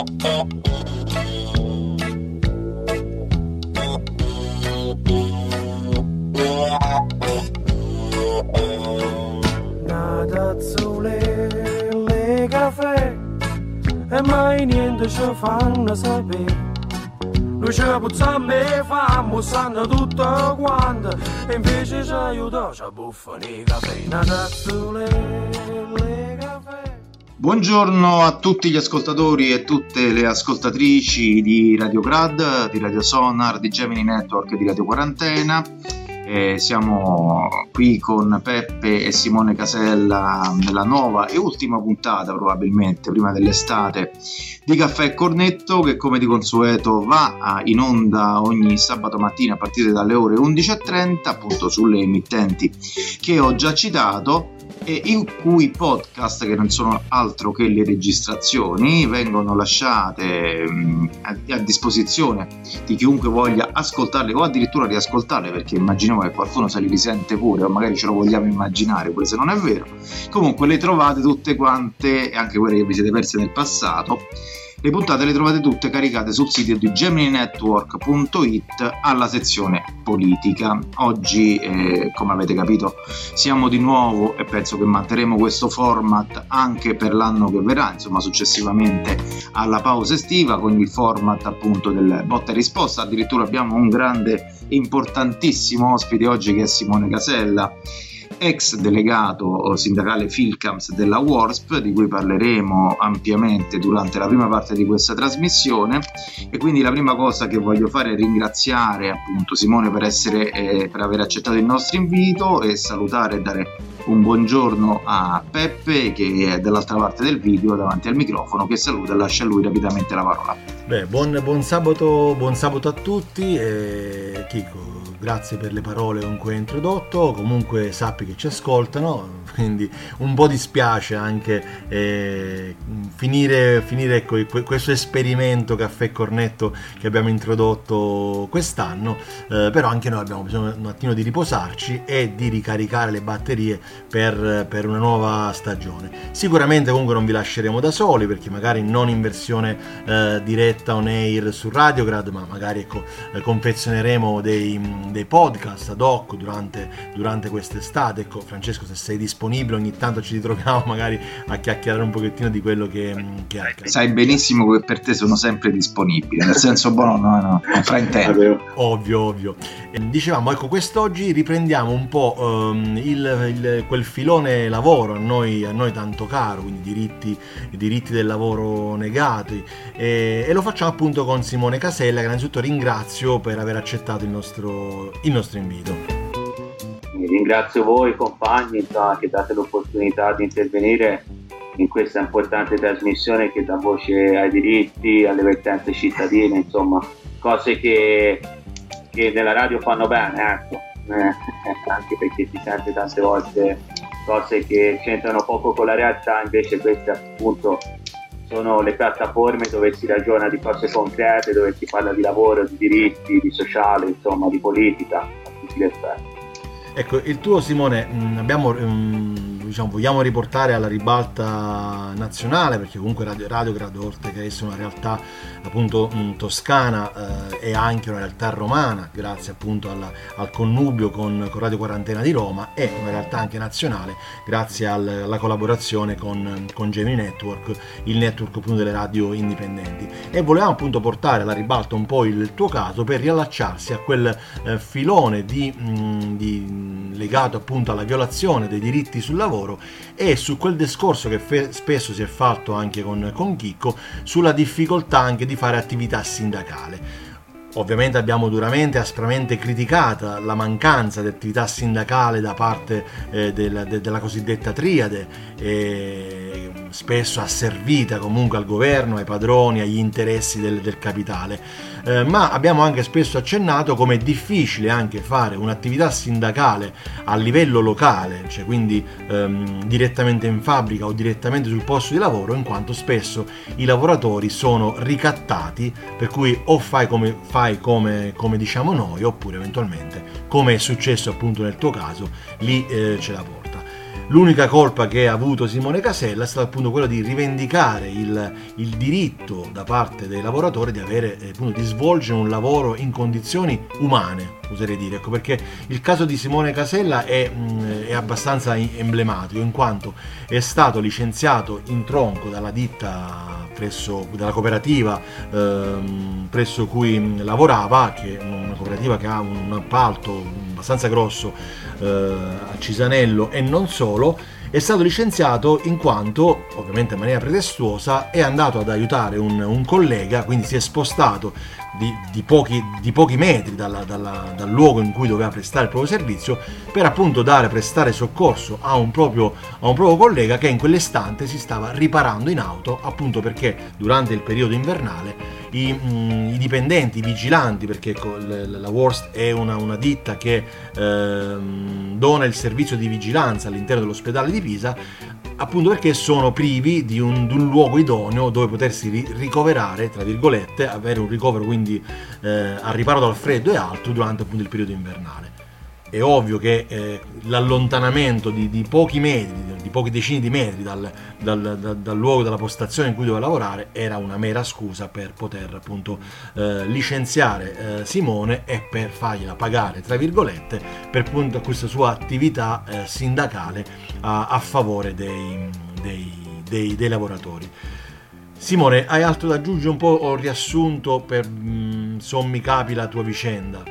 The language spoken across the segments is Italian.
Nadazzole, le caffè e mai niente ci fanno sapere. Noi ci puzziamo e famo, sanno tutto quanto, e invece ci aiuta, ci buffano i caffè. Nadazzole, le caffè. Buongiorno a tutti gli ascoltatori e tutte le ascoltatrici di Radio Grad, di Radio Sonar, di Gemini Network e di Radio Quarantena. Siamo qui con Peppe e Simone Casella nella nuova e ultima puntata, probabilmente prima dell'estate, di Caffè e Cornetto, che come di consueto va in onda ogni sabato mattina a partire dalle ore 11:30, appunto sulle emittenti che ho già citato, e in cui podcast, che non sono altro che le registrazioni, vengono lasciate a disposizione di chiunque voglia ascoltarle o addirittura riascoltarle, perché immaginiamo che qualcuno se li risente pure, o magari ce lo vogliamo immaginare pure se non è vero. Comunque le trovate tutte quante, e anche quelle che vi siete perse nel passato. Le puntate le trovate tutte caricate sul sito di gemininetwork.it alla sezione politica. Oggi, come avete capito, siamo di nuovo, e penso che manterremo questo format anche per l'anno che verrà, insomma successivamente alla pausa estiva, con il format appunto del botta e risposta. Addirittura abbiamo un grande, importantissimo ospite oggi, che è Simone Casella, ex delegato sindacale Filcams della WORSP, di cui parleremo ampiamente durante la prima parte di questa trasmissione. E quindi la prima cosa che voglio fare è ringraziare appunto Simone per aver accettato il nostro invito, e salutare e dare un buongiorno a Peppe, che è dall'altra parte del video davanti al microfono, che saluta e lascia a lui rapidamente la parola. Buon sabato a tutti, e Chico, grazie per le parole con cui hai introdotto. Comunque sappi che ci ascoltano, quindi un po' dispiace anche finire ecco, questo esperimento Caffè e Cornetto che abbiamo introdotto quest'anno, però anche noi abbiamo bisogno un attimo di riposarci e di ricaricare le batterie per una nuova stagione. Sicuramente comunque non vi lasceremo da soli, perché magari non in versione diretta on air su Radiograd, ma magari ecco, confezioneremo dei podcast ad hoc durante quest'estate. Ecco, Francesco, se sei disponibile, ogni tanto ci ritroviamo magari a chiacchierare un pochettino di quello che accade. Sai benissimo che per te sono sempre disponibile, nel senso buono, no, fraintendo. Ovvio. Dicevamo, ecco, quest'oggi riprendiamo un po' quel filone lavoro a noi tanto caro, quindi diritti del lavoro negati, e lo facciamo appunto con Simone Casella, che innanzitutto ringrazio per aver accettato il nostro invito. Ringrazio voi compagni, insomma, che date l'opportunità di intervenire in questa importante trasmissione che dà voce ai diritti, alle vertenze cittadine, insomma cose che nella radio fanno bene, ecco. Anche perché si sente tante volte cose che c'entrano poco con la realtà, invece queste appunto sono le piattaforme dove si ragiona di cose concrete, dove si parla di lavoro, di diritti, di sociale, insomma di politica a tutti gli effetti. Ecco, il tuo, Simone, vogliamo riportare alla ribalta nazionale, perché comunque Radiograd, oltre che essere una realtà appunto toscana, è anche una realtà romana, grazie appunto al connubio con Radio Quarantena di Roma, e una realtà anche nazionale grazie alla collaborazione con Gemini Network, il network appunto delle radio indipendenti. E volevamo appunto portare alla ribalta un po' il tuo caso, per riallacciarsi a quel filone legato appunto alla violazione dei diritti sul lavoro, e su quel discorso che spesso si è fatto anche con Chicco, sulla difficoltà anche di fare attività sindacale. Ovviamente abbiamo duramente e aspramente criticata la mancanza di attività sindacale da parte della cosiddetta triade, spesso asservita comunque al governo, ai padroni, agli interessi del capitale. Ma abbiamo anche spesso accennato come è difficile anche fare un'attività sindacale a livello locale, cioè quindi direttamente in fabbrica o direttamente sul posto di lavoro, in quanto spesso i lavoratori sono ricattati, per cui o fai come diciamo noi, oppure eventualmente, come è successo appunto nel tuo caso, lì ce la porta. L'unica colpa che ha avuto Simone Casella è stata appunto quella di rivendicare il diritto da parte dei lavoratori di avere, appunto, di svolgere un lavoro in condizioni umane, oserei dire. Ecco, perché il caso di Simone Casella è abbastanza emblematico, in quanto è stato licenziato in tronco dalla ditta dalla cooperativa presso cui lavorava, che è una cooperativa che ha un appalto abbastanza grosso a Cisanello e non solo. È stato licenziato in quanto, ovviamente in maniera pretestuosa, è andato ad aiutare un collega, quindi si è spostato di pochi metri dal luogo in cui doveva prestare il proprio servizio, per appunto prestare soccorso a un proprio collega che in quell'istante si stava riparando in auto, appunto perché durante il periodo invernale i dipendenti, i vigilanti, perché la Worst è una ditta che dona il servizio di vigilanza all'interno dell'ospedale di Pisa, appunto perché sono privi di un luogo idoneo dove potersi ricoverare, tra virgolette, avere un ricovero quindi al riparo dal freddo e altro durante appunto il periodo invernale. È ovvio che l'allontanamento di pochi metri, di pochi decine di metri dal luogo della postazione in cui doveva lavorare era una mera scusa per poter appunto licenziare Simone e per fargliela pagare, tra virgolette, per appunto questa sua attività sindacale a favore dei lavoratori. Simone, hai altro da aggiungere? Un po' ho riassunto per sommi capi la tua vicenda.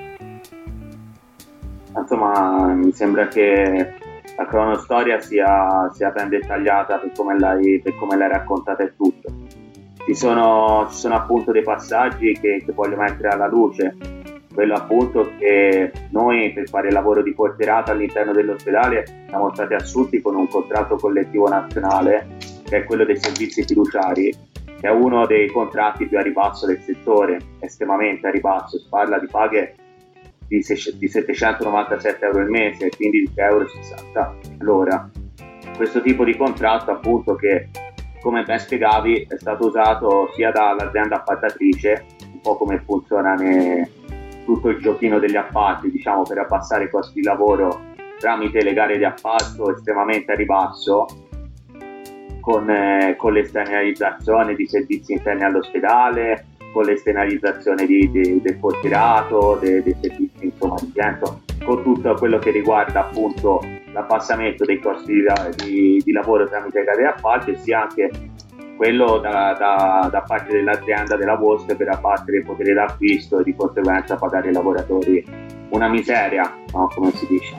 Insomma, mi sembra che la cronostoria sia ben dettagliata per come l'hai raccontata e tutto. Ci sono appunto dei passaggi che voglio mettere alla luce. Quello appunto che noi, per fare il lavoro di porterata all'interno dell'ospedale, siamo stati assunti con un contratto collettivo nazionale, che è quello dei servizi fiduciari, che è uno dei contratti più a ribasso del settore, estremamente a ribasso. Si parla di paghe di 797 euro al mese, quindi di 3,60 euro all'ora. Questo tipo di contratto appunto, che come ben spiegavi è stato usato sia dall'azienda appaltatrice, un po' come funziona tutto il giochino degli appalti, diciamo, per abbassare i costi di lavoro tramite le gare di appalto estremamente a ribasso, con l'esternalizzazione di servizi interni all'ospedale, con l'esternalizzazione del portierato, dei servizi insomma di pianto, con tutto quello che riguarda appunto l'abbassamento dei costi di lavoro tramite gare di appalto, e sia anche quello da parte dell'azienda della Worst per abbattere il potere d'acquisto e di conseguenza pagare ai lavoratori una miseria, no? come si dice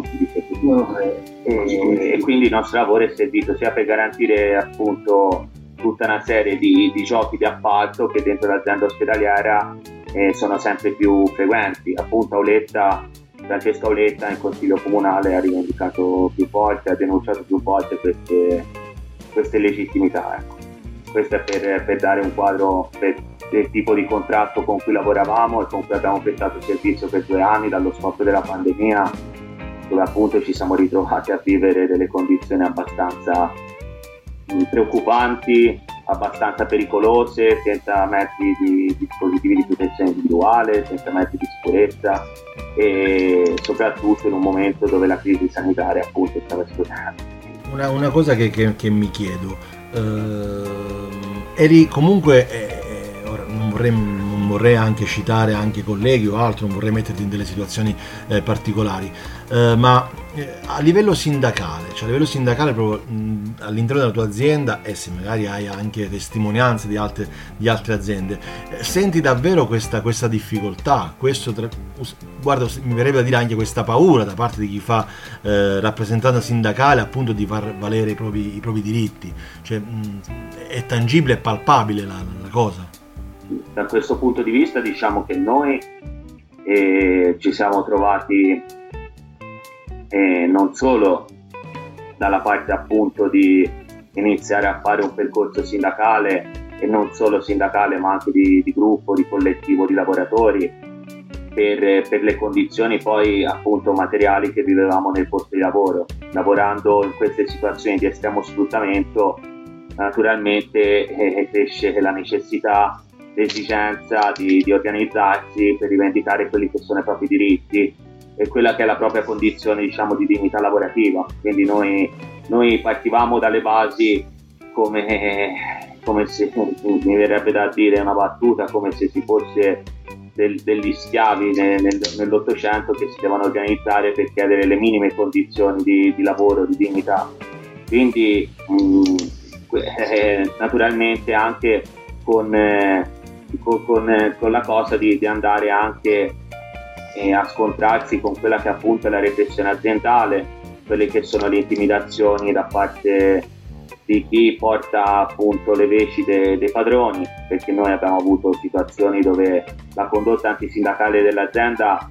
e quindi il nostro lavoro è servito sia per garantire appunto tutta una serie di giochi di appalto che dentro l'azienda ospedaliera sono sempre più frequenti. Appunto Francesco Auletta in Consiglio Comunale ha rivendicato più volte, ha denunciato più volte queste illegittimità. Ecco. Questo è per dare un quadro del tipo di contratto con cui lavoravamo e con cui abbiamo prestato servizio per 2 anni dallo scoppio della pandemia, dove appunto ci siamo ritrovati a vivere delle condizioni abbastanza preoccupanti, abbastanza pericolose, senza mezzi di dispositivi di protezione individuale, senza mezzi di sicurezza, e soprattutto in un momento dove la crisi sanitaria appunto stava esplodendo. Una cosa che mi chiedo, eri comunque ora non vorrei anche citare anche colleghi o altro, non vorrei metterti in delle situazioni particolari, ma a livello sindacale, proprio all'interno della tua azienda, e se magari hai anche testimonianze di altre aziende, senti davvero questa difficoltà, guarda, mi verrebbe da dire anche questa paura da parte di chi fa rappresentanza sindacale, appunto, di far valere i propri diritti, cioè è tangibile e palpabile la cosa? Da questo punto di vista diciamo che noi ci siamo trovati non solo dalla parte appunto di iniziare a fare un percorso sindacale, e non solo sindacale ma anche di gruppo, di collettivo di lavoratori, per le condizioni poi appunto materiali che vivevamo nel posto di lavoro. Lavorando in queste situazioni di estremo sfruttamento, naturalmente cresce la necessità, l'esigenza di organizzarsi per rivendicare quelli che sono i propri diritti, quella che è la propria condizione, diciamo, di dignità lavorativa. Quindi noi partivamo dalle basi come se, mi verrebbe da dire una battuta, come se si fosse degli schiavi nell'Ottocento che si devono organizzare per chiedere le minime condizioni di lavoro, di dignità. Quindi naturalmente anche con la cosa di andare anche a scontrarsi con quella che appunto è la repressione aziendale, quelle che sono le intimidazioni da parte di chi porta appunto le veci dei padroni, perché noi abbiamo avuto situazioni dove la condotta antisindacale dell'azienda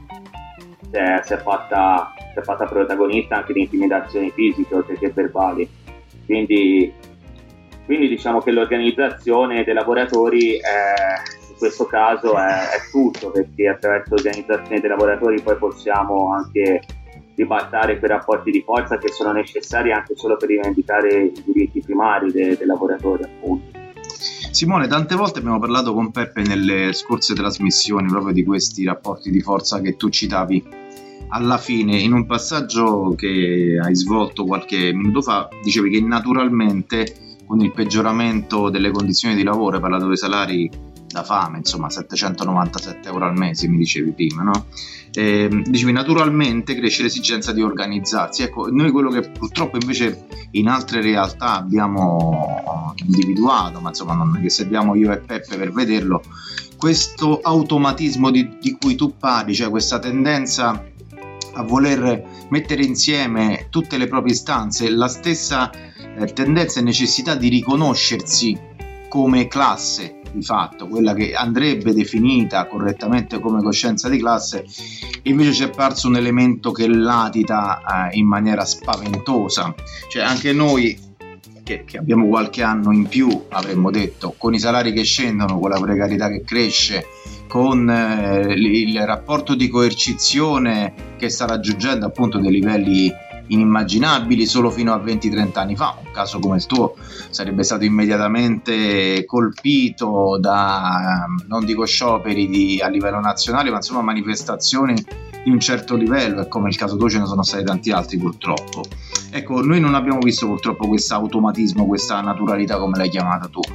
si è fatta protagonista anche di intimidazioni fisiche oltre che verbali. Quindi diciamo che l'organizzazione dei lavoratori in questo caso è tutto, perché attraverso l'organizzazione dei lavoratori poi possiamo anche ribaltare quei rapporti di forza che sono necessari anche solo per rivendicare i diritti primari dei lavoratori, appunto. Simone, tante volte abbiamo parlato con Peppe nelle scorse trasmissioni proprio di questi rapporti di forza che tu citavi. Alla fine, in un passaggio che hai svolto qualche minuto fa, dicevi che naturalmente con il peggioramento delle condizioni di lavoro, hai parlato dei salari da fame, insomma 797 euro al mese mi dicevi prima, no? Dicevi naturalmente cresce l'esigenza di organizzarsi. Ecco, noi quello che purtroppo invece in altre realtà abbiamo individuato, ma insomma non è che serviamo io e Peppe per vederlo, questo automatismo di cui tu parli, cioè questa tendenza a voler mettere insieme tutte le proprie istanze, la stessa tendenza e necessità di riconoscersi come classe, di fatto quella che andrebbe definita correttamente come coscienza di classe, invece ci è apparso un elemento che latita in maniera spaventosa. Cioè anche noi che abbiamo qualche anno in più avremmo detto, con i salari che scendono, con la precarietà che cresce, con il rapporto di coercizione che sta raggiungendo appunto dei livelli inimmaginabili solo fino a 20-30 anni fa, un caso come il tuo sarebbe stato immediatamente colpito da, non dico scioperi a livello nazionale, ma insomma manifestazioni di un certo livello, e come il caso tuo ce ne sono stati tanti altri purtroppo. Ecco, noi non abbiamo visto purtroppo questo automatismo, questa naturalità come l'hai chiamata tu.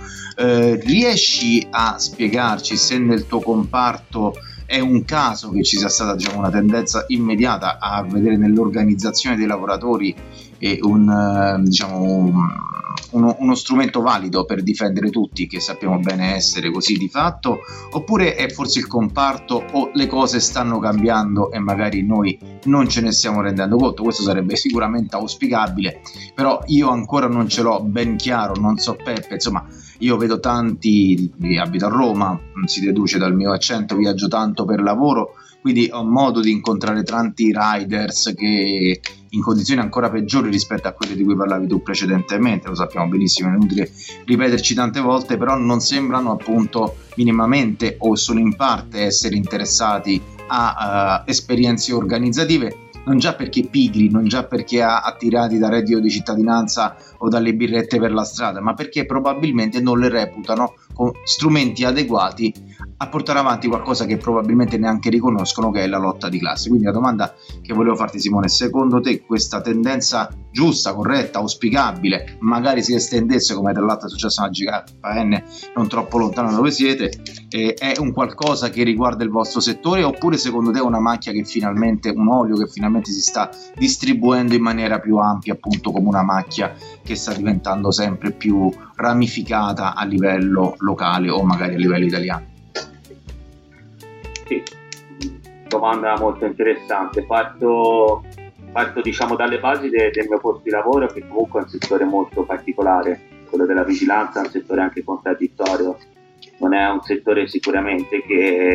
Riesci a spiegarci se nel tuo comparto è un caso che ci sia stata, diciamo, una tendenza immediata a vedere nell'organizzazione dei lavoratori uno strumento valido per difendere tutti, che sappiamo bene essere così di fatto, oppure è forse il comparto o le cose stanno cambiando e magari noi non ce ne stiamo rendendo conto? Questo sarebbe sicuramente auspicabile, però io ancora non ce l'ho ben chiaro, non so Peppe, insomma io vedo tanti, abito a Roma, si deduce dal mio accento, viaggio tanto per lavoro, quindi ho modo di incontrare tanti riders che in condizioni ancora peggiori rispetto a quelle di cui parlavi tu precedentemente, lo sappiamo benissimo, è inutile ripeterci tante volte, però non sembrano appunto minimamente o solo in parte essere interessati a esperienze organizzative, non già perché pigri, non già perché attirati da reddito di cittadinanza o dalle birrette per la strada, ma perché probabilmente non le reputano con strumenti adeguati a portare avanti qualcosa che probabilmente neanche riconoscono, che è la lotta di classe. Quindi la domanda che volevo farti, Simone, secondo te questa tendenza giusta, corretta, auspicabile, magari si estendesse, come tra l'altro è successo a GKN non troppo lontano da dove siete, è un qualcosa che riguarda il vostro settore, oppure secondo te è una macchia che finalmente, un olio che finalmente si sta distribuendo in maniera più ampia, appunto come una macchia che sta diventando sempre più ramificata a livello locale o magari a livello italiano? Sì, domanda molto interessante. Parto diciamo dalle basi del mio posto di lavoro, che comunque è un settore molto particolare. Quello della vigilanza è un settore anche contraddittorio, non è un settore sicuramente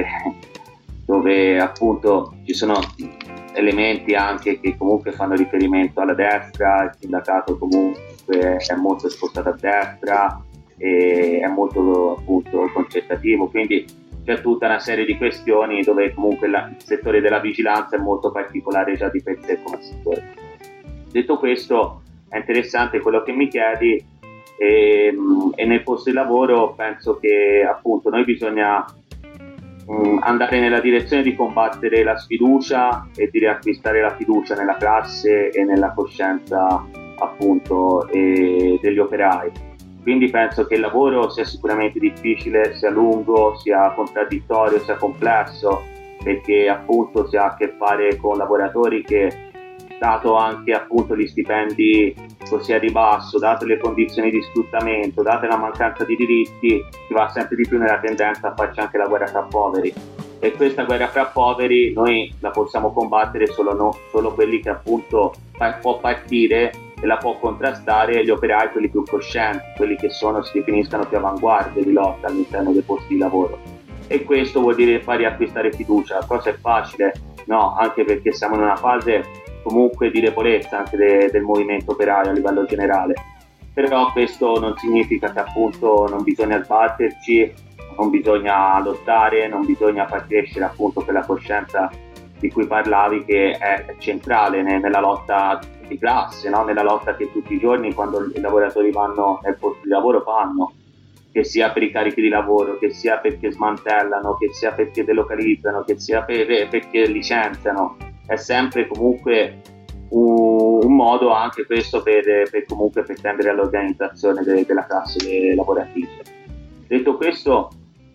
dove appunto ci sono elementi anche che comunque fanno riferimento alla destra, il sindacato comunque è molto spostato a destra e è molto appunto concertativo, quindi c'è tutta una serie di questioni dove comunque il settore della vigilanza è molto particolare già di per sé come settore. Detto questo, è interessante quello che mi chiedi, e nel posto di lavoro penso che appunto noi bisogna andare nella direzione di combattere la sfiducia e di riacquistare la fiducia nella classe e nella coscienza appunto degli operai. Quindi penso che il lavoro sia sicuramente difficile, sia lungo, sia contraddittorio, sia complesso, perché appunto si ha a che fare con lavoratori che, dato anche appunto gli stipendi così a ribasso, date le condizioni di sfruttamento, date la mancanza di diritti, si va sempre di più nella tendenza a farci anche la guerra fra poveri. E questa guerra fra poveri noi la possiamo combattere solo quelli che appunto può partire e la può contrastare gli operai, quelli più coscienti, quelli che si definiscano più avanguardie di lotta all'interno dei posti di lavoro. E questo vuol dire far riacquistare fiducia. La cosa è facile? No, anche perché siamo in una fase comunque di debolezza anche del movimento operario a livello generale. Però questo non significa che appunto non bisogna sbatterci, non bisogna lottare, non bisogna far crescere appunto quella coscienza di cui parlavi, che è centrale nella lotta di classe, no? Nella lotta che tutti i giorni, quando i lavoratori vanno nel posto di lavoro, fanno, che sia per i carichi di lavoro, che sia perché smantellano, che sia perché delocalizzano, che sia perché licenziano. È sempre comunque un modo anche questo per tendere all'organizzazione della classe lavoratrice. Detto questo,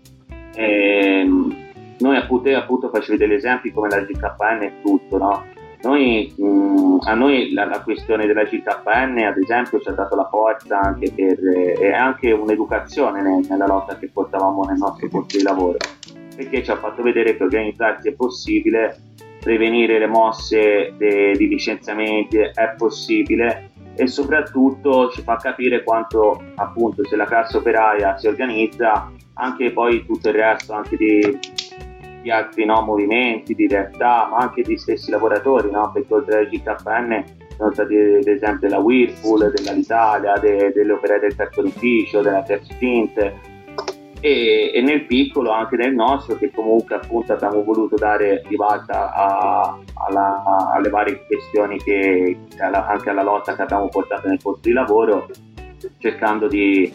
noi appunto facevi degli esempi come la GKN e tutto, no? A noi la questione della GKN ad esempio ci ha dato la forza anche e anche un'educazione nella lotta che portavamo nel nostro posto di lavoro, perché ci ha fatto vedere che organizzarsi è possibile, prevenire le mosse di licenziamenti è possibile, e soprattutto ci fa capire quanto appunto se la classe operaia si organizza, anche poi tutto il resto anche di altri movimenti, di realtà, ma anche di stessi lavoratori, no? Perché oltre alla GKN sono stati ad esempio della Whirlpool, dell'Alitalia, delle operai del cartonificio, della Terztint, e nel piccolo anche nel nostro, che comunque appunto abbiamo voluto dare ribalta alle varie questioni anche alla lotta che abbiamo portato nel posto di lavoro, cercando di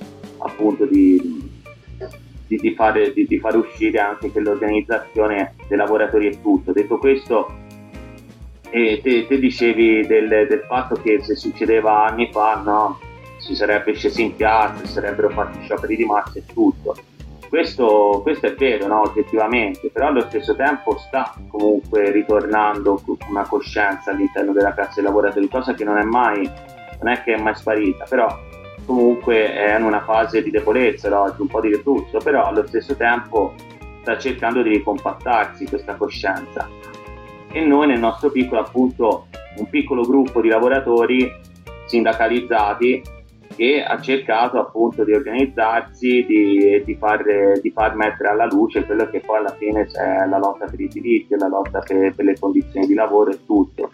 fare uscire anche quell'organizzazione dei lavoratori e tutto. Detto questo, te dicevi del fatto che se succedeva anni fa, no, si sarebbe scesi in piazza, si sarebbero fatti scioperi di massa e tutto. Questo è vero, no, oggettivamente, però allo stesso tempo sta comunque ritornando una coscienza all'interno della classe dei lavoratori, cosa che non è che è mai sparita, però comunque è in una fase di debolezza, no? Un po' di retruzzo, però allo stesso tempo sta cercando di ricompattarsi questa coscienza. E noi nel nostro piccolo, appunto, un piccolo gruppo di lavoratori sindacalizzati che ha cercato appunto di organizzarsi, di far mettere alla luce quello che poi alla fine è la lotta per i diritti, la lotta per le condizioni di lavoro e tutto.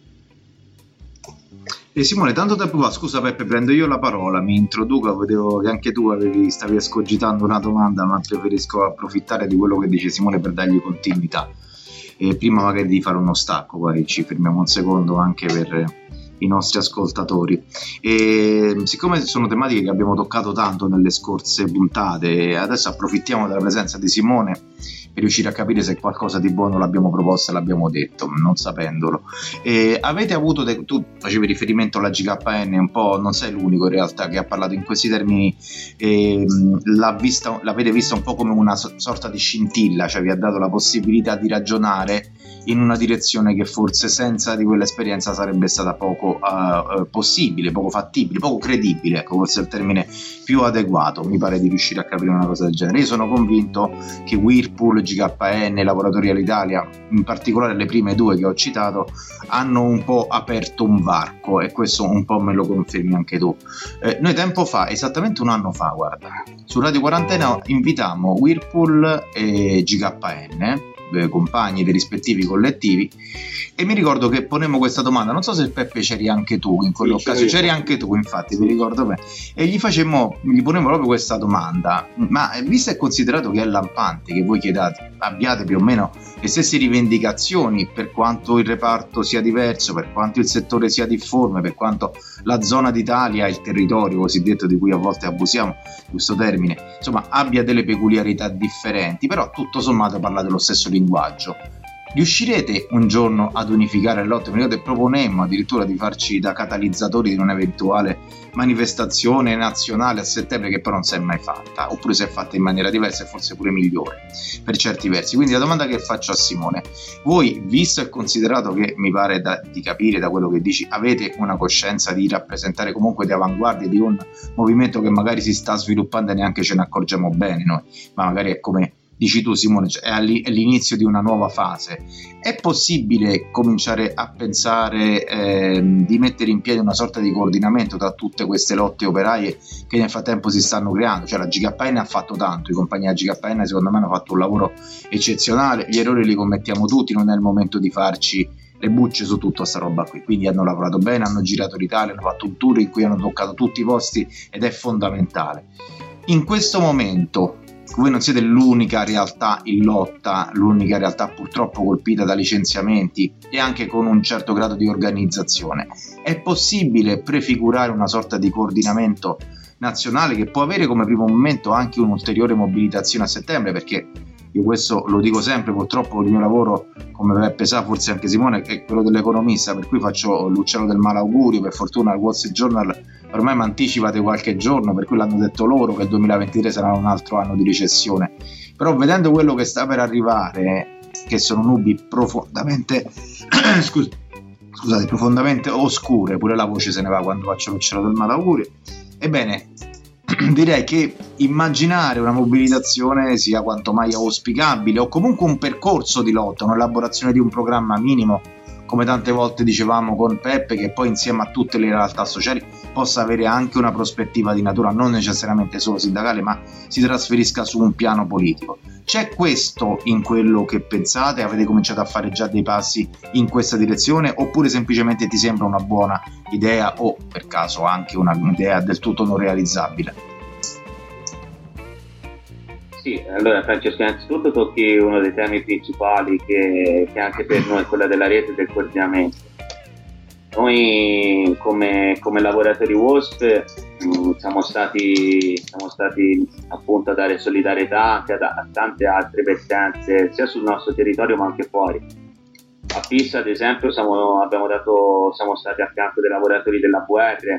E Simone, tanto tempo fa, scusa Peppe, prendo io la parola, mi introduco, vedevo che anche tu stavi escogitando una domanda, ma preferisco approfittare di quello che dice Simone per dargli continuità. E prima magari di fare uno stacco, poi ci fermiamo un secondo anche per i nostri ascoltatori. E siccome sono tematiche che abbiamo toccato tanto nelle scorse puntate, adesso approfittiamo della presenza di Simone per riuscire a capire se qualcosa di buono l'abbiamo proposto e l'abbiamo detto, non sapendolo. Avete avuto, tu facevi riferimento alla GKN, un po', non sei l'unico in realtà che ha parlato in questi termini, l'avete vista un po' come una sorta di scintilla, cioè vi ha dato la possibilità di ragionare in una direzione che forse senza di quell'esperienza sarebbe stata poco possibile, poco fattibile, poco credibile, ecco, forse è il termine più adeguato, mi pare di riuscire a capire una cosa del genere. Io sono convinto che Whirlpool, GKN, Lavoratori all'Italia, in particolare le prime due che ho citato, hanno un po' aperto un varco, e questo un po' me lo confermi anche tu. Noi tempo fa, esattamente un anno fa, guarda, su Radio Quarantena invitammo Whirlpool e GKN, compagni dei rispettivi collettivi, e mi ricordo che ponemmo questa domanda, non so se Peppe c'eri anche tu in quell'occasione, c'eri anche tu, infatti mi ricordo bene, e gli ponemmo proprio questa domanda: ma visto e considerato che è lampante che voi chiedate abbiate più o meno le stesse rivendicazioni, per quanto il reparto sia diverso, per quanto il settore sia difforme, per quanto la zona d'Italia, il territorio cosiddetto di cui a volte abusiamo questo termine, insomma abbia delle peculiarità differenti, però tutto sommato parlate lo stesso linguaggio. Riuscirete un giorno ad unificare l'otto? Mi ricordo che proponemmo addirittura di farci da catalizzatori di un'eventuale manifestazione nazionale a settembre, che però non si è mai fatta, oppure si è fatta in maniera diversa e forse pure migliore per certi versi. Quindi la domanda che faccio a Simone: voi, visto e considerato che mi pare di capire da quello che dici, avete una coscienza di rappresentare comunque di avanguardia di un movimento che magari si sta sviluppando e neanche ce ne accorgiamo bene noi, ma magari è come dici tu, Simone, è all'inizio di una nuova fase, è possibile cominciare a pensare di mettere in piedi una sorta di coordinamento tra tutte queste lotte operaie che nel frattempo si stanno creando? Cioè la GKN ha fatto tanto, i compagni della GKN secondo me hanno fatto un lavoro eccezionale, gli errori li commettiamo tutti, non è il momento di farci le bucce su tutta sta roba qui, quindi hanno lavorato bene, hanno girato l'Italia, hanno fatto un tour in cui hanno toccato tutti i posti ed è fondamentale. In questo momento voi non siete l'unica realtà in lotta, l'unica realtà purtroppo colpita da licenziamenti e anche con un certo grado di organizzazione. È possibile prefigurare una sorta di coordinamento nazionale che può avere come primo momento anche un'ulteriore mobilitazione a settembre? Perché io questo lo dico sempre, purtroppo il mio lavoro, come Peppe sa, forse anche Simone, è quello dell'economista, per cui faccio l'uccello del malaugurio. Per fortuna il Wall Street Journal ormai mi anticipa di qualche giorno, per cui l'hanno detto loro che il 2023 sarà un altro anno di recessione. Però vedendo quello che sta per arrivare, che sono nubi profondamente profondamente oscure, pure la voce se ne va quando faccio l'uccello del malaugurio, ebbene direi che immaginare una mobilitazione sia quanto mai auspicabile, o comunque un percorso di lotta, un'elaborazione di un programma minimo, come tante volte dicevamo con Peppe, che poi insieme a tutte le realtà sociali possa avere anche una prospettiva di natura non necessariamente solo sindacale, ma si trasferisca su un piano politico. C'è questo in quello che pensate? Avete cominciato a fare già dei passi in questa direzione, oppure semplicemente ti sembra una buona idea o per caso anche un'idea del tutto non realizzabile? Sì, allora Francesco, innanzitutto tocchi uno dei temi principali che anche per noi è quella della rete del coordinamento. Noi come lavoratori WOSP siamo stati appunto a dare solidarietà anche a tante altre vertenze, sia sul nostro territorio ma anche fuori. A Pisa ad esempio siamo stati a fianco dei lavoratori della VR,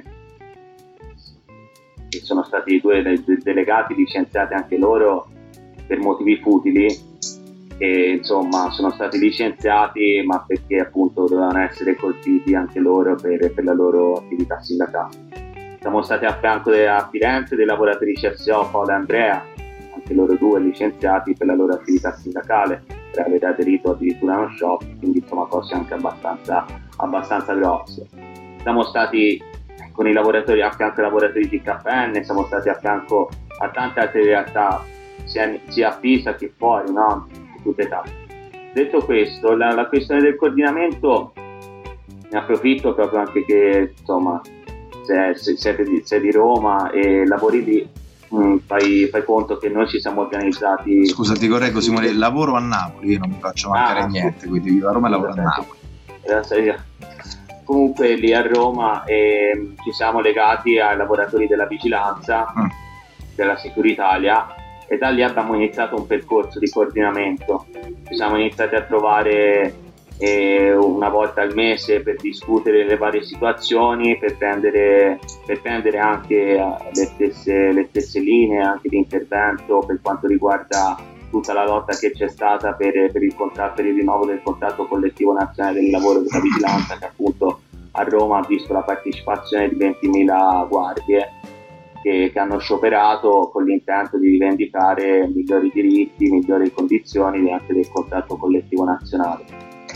che sono stati due delegati licenziati anche loro per motivi futili, e insomma sono stati licenziati ma perché appunto dovevano essere colpiti anche loro per la loro attività sindacale. Siamo stati a fianco a Firenze dei lavoratori CSO Paolo e Andrea, anche loro due licenziati per la loro attività sindacale, per aver aderito addirittura a uno shop, quindi insomma cose anche abbastanza grosse. Siamo stati con i lavoratori a fianco ai lavoratori di KN, siamo stati a fianco a tante altre realtà sia a Pisa che fuori, no? Tutte tappe. Detto questo, la questione del coordinamento, ne approfitto proprio anche che insomma se sei di Roma e lavori lì, fai conto che noi ci siamo organizzati. Scusa, ti correggo Simone, lavoro a Napoli, io non mi faccio mancare niente, quindi vivo a Roma e lavoro a Napoli. Comunque lì a Roma ci siamo legati ai lavoratori della vigilanza della Securitalia, e da lì abbiamo iniziato un percorso di coordinamento. Ci siamo iniziati a trovare una volta al mese per discutere le varie situazioni, per prendere anche le stesse linee anche di intervento per quanto riguarda tutta la lotta che c'è stata per il rinnovo del contratto collettivo nazionale del lavoro della vigilanza, che appunto a Roma ha visto la partecipazione di 20.000 guardie che hanno scioperato con l'intento di rivendicare migliori diritti, migliori condizioni anche del contratto collettivo nazionale.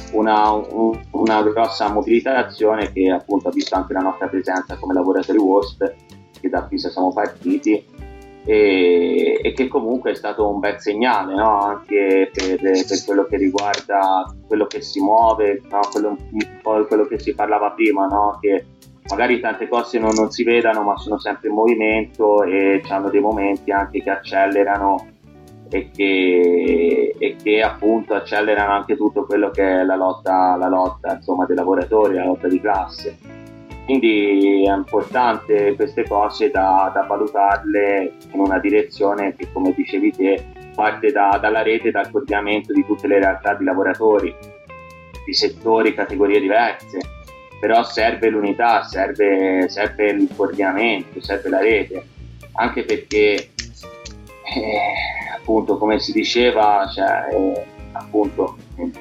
Una grossa mobilitazione che appunto ha visto anche la nostra presenza come lavoratori WOSP, che da Pisa siamo partiti, e che comunque è stato un bel segnale, no? Anche per quello che riguarda quello che si muove, no? Quello che si parlava prima, no? Che magari tante cose non si vedano ma sono sempre in movimento e hanno dei momenti anche che accelerano e che appunto accelerano anche tutto quello che è la lotta insomma dei lavoratori, la lotta di classe. Quindi è importante queste cose da valutarle in una direzione che, come dicevi te, parte dalla rete, dal coordinamento di tutte le realtà di lavoratori, di settori, categorie diverse, però serve l'unità, serve il coordinamento, serve la rete, anche perché appunto, come si diceva, appunto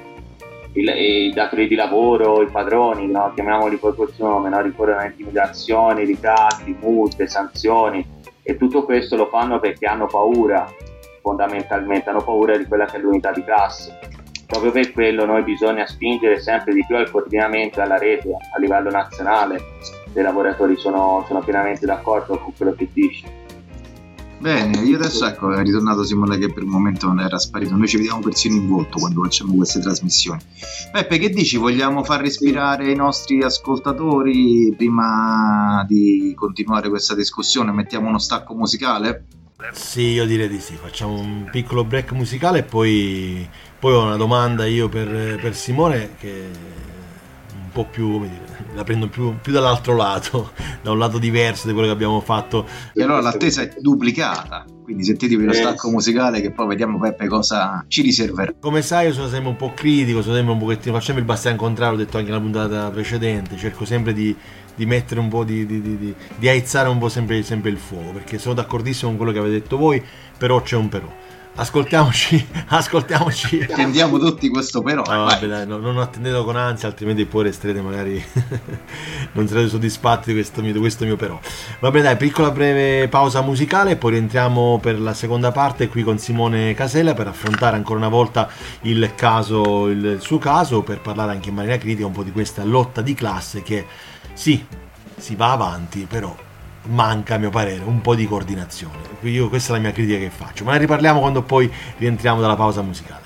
i datori di lavoro, i padroni, no? Chiamiamoli poi col suo nome, no? Ricorrono a intimidazioni, ricatti, multe, sanzioni, e tutto questo lo fanno perché hanno paura, fondamentalmente hanno paura di quella che è l'unità di classe. Proprio per quello noi bisogna spingere sempre di più al coordinamento e alla rete a livello nazionale dei lavoratori. Sono pienamente d'accordo con quello che dici. Bene, io adesso ecco è ritornato Simone, che per un momento non era sparito. Noi ci vediamo persino in volto quando facciamo queste trasmissioni. Peppe, che dici? Vogliamo far respirare i nostri ascoltatori prima di continuare questa discussione? Mettiamo uno stacco musicale? Sì, io direi di sì. Facciamo un piccolo break musicale e poi ho una domanda io per Simone, che un po' più, come dire, la prendo più dall'altro lato, da un lato diverso di quello che abbiamo fatto. E allora l'attesa è duplicata, quindi sentitevi lo stacco musicale che poi vediamo Peppe cosa ci riserverà. Come sai, io sono sempre un po' critico, sono sempre un pochettino, facciamo il bastian contrario, l'ho detto anche nella puntata precedente, cerco sempre di mettere un po' di aizzare un po' sempre il fuoco, perché sono d'accordissimo con quello che avete detto voi, però c'è un però. Ascoltiamoci. Attendiamo tutti questo però. No, vabbè, dai, non attendetelo con ansia, altrimenti poi resterete magari non sarete soddisfatti di questo mio però. Vabbè, dai, piccola breve pausa musicale, poi rientriamo per la seconda parte qui con Simone Casella per affrontare ancora una volta il suo caso, per parlare anche in maniera critica un po' di questa lotta di classe che sì, si va avanti, però manca, a mio parere, un po' di coordinazione. Questa è la mia critica che faccio, ma ne riparliamo quando poi rientriamo dalla pausa musicale.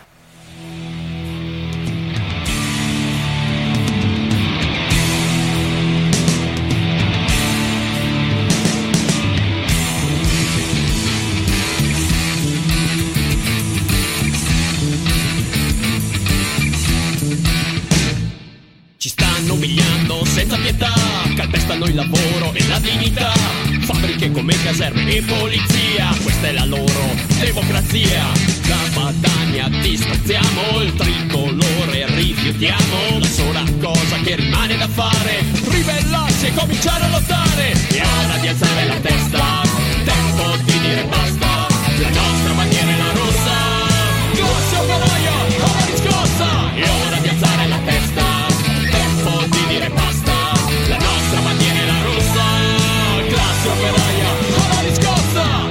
Ci stanno umiliando senza pietà, calpestano il lavoro e la dignità, fabbriche come caserme e polizia, questa è la loro democrazia. La Padania disprezziamo, il tricolore rifiutiamo, la sola cosa che rimane da fare, ribellarsi e cominciare a lottare. È ora di alzare la testa, tempo di dire basta, la nostra bandiera è la rossa, classe operaia, alla riscossa. È ora di alzare la testa, tempo di dire basta, la nostra bandiera è la rossa, classe operaia, alla riscossa.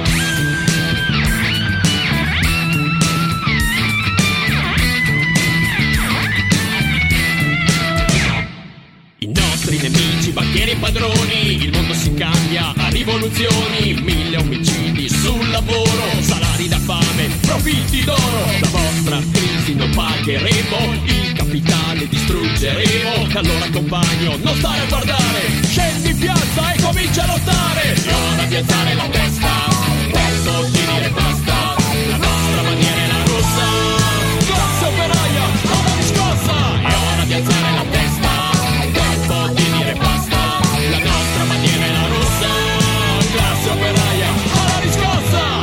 I nostri nemici, banchieri e padroni, il mondo si cambia a rivoluzioni, 1000 omicidi sul lavoro, salari da fame, profitti d'oro. La vostra crisi non pagheremo, il capitale distruggeremo. Allora compagno, non stare a guardare, scendi in piazza e comincia a lottare. È ora di alzare la testa, tempo di dire basta, la nostra bandiera è la rossa, classe operaia, alla riscossa. È ora di alzare la testa, tempo di dire basta, la nostra bandiera è la rossa, classe operaia, alla riscossa.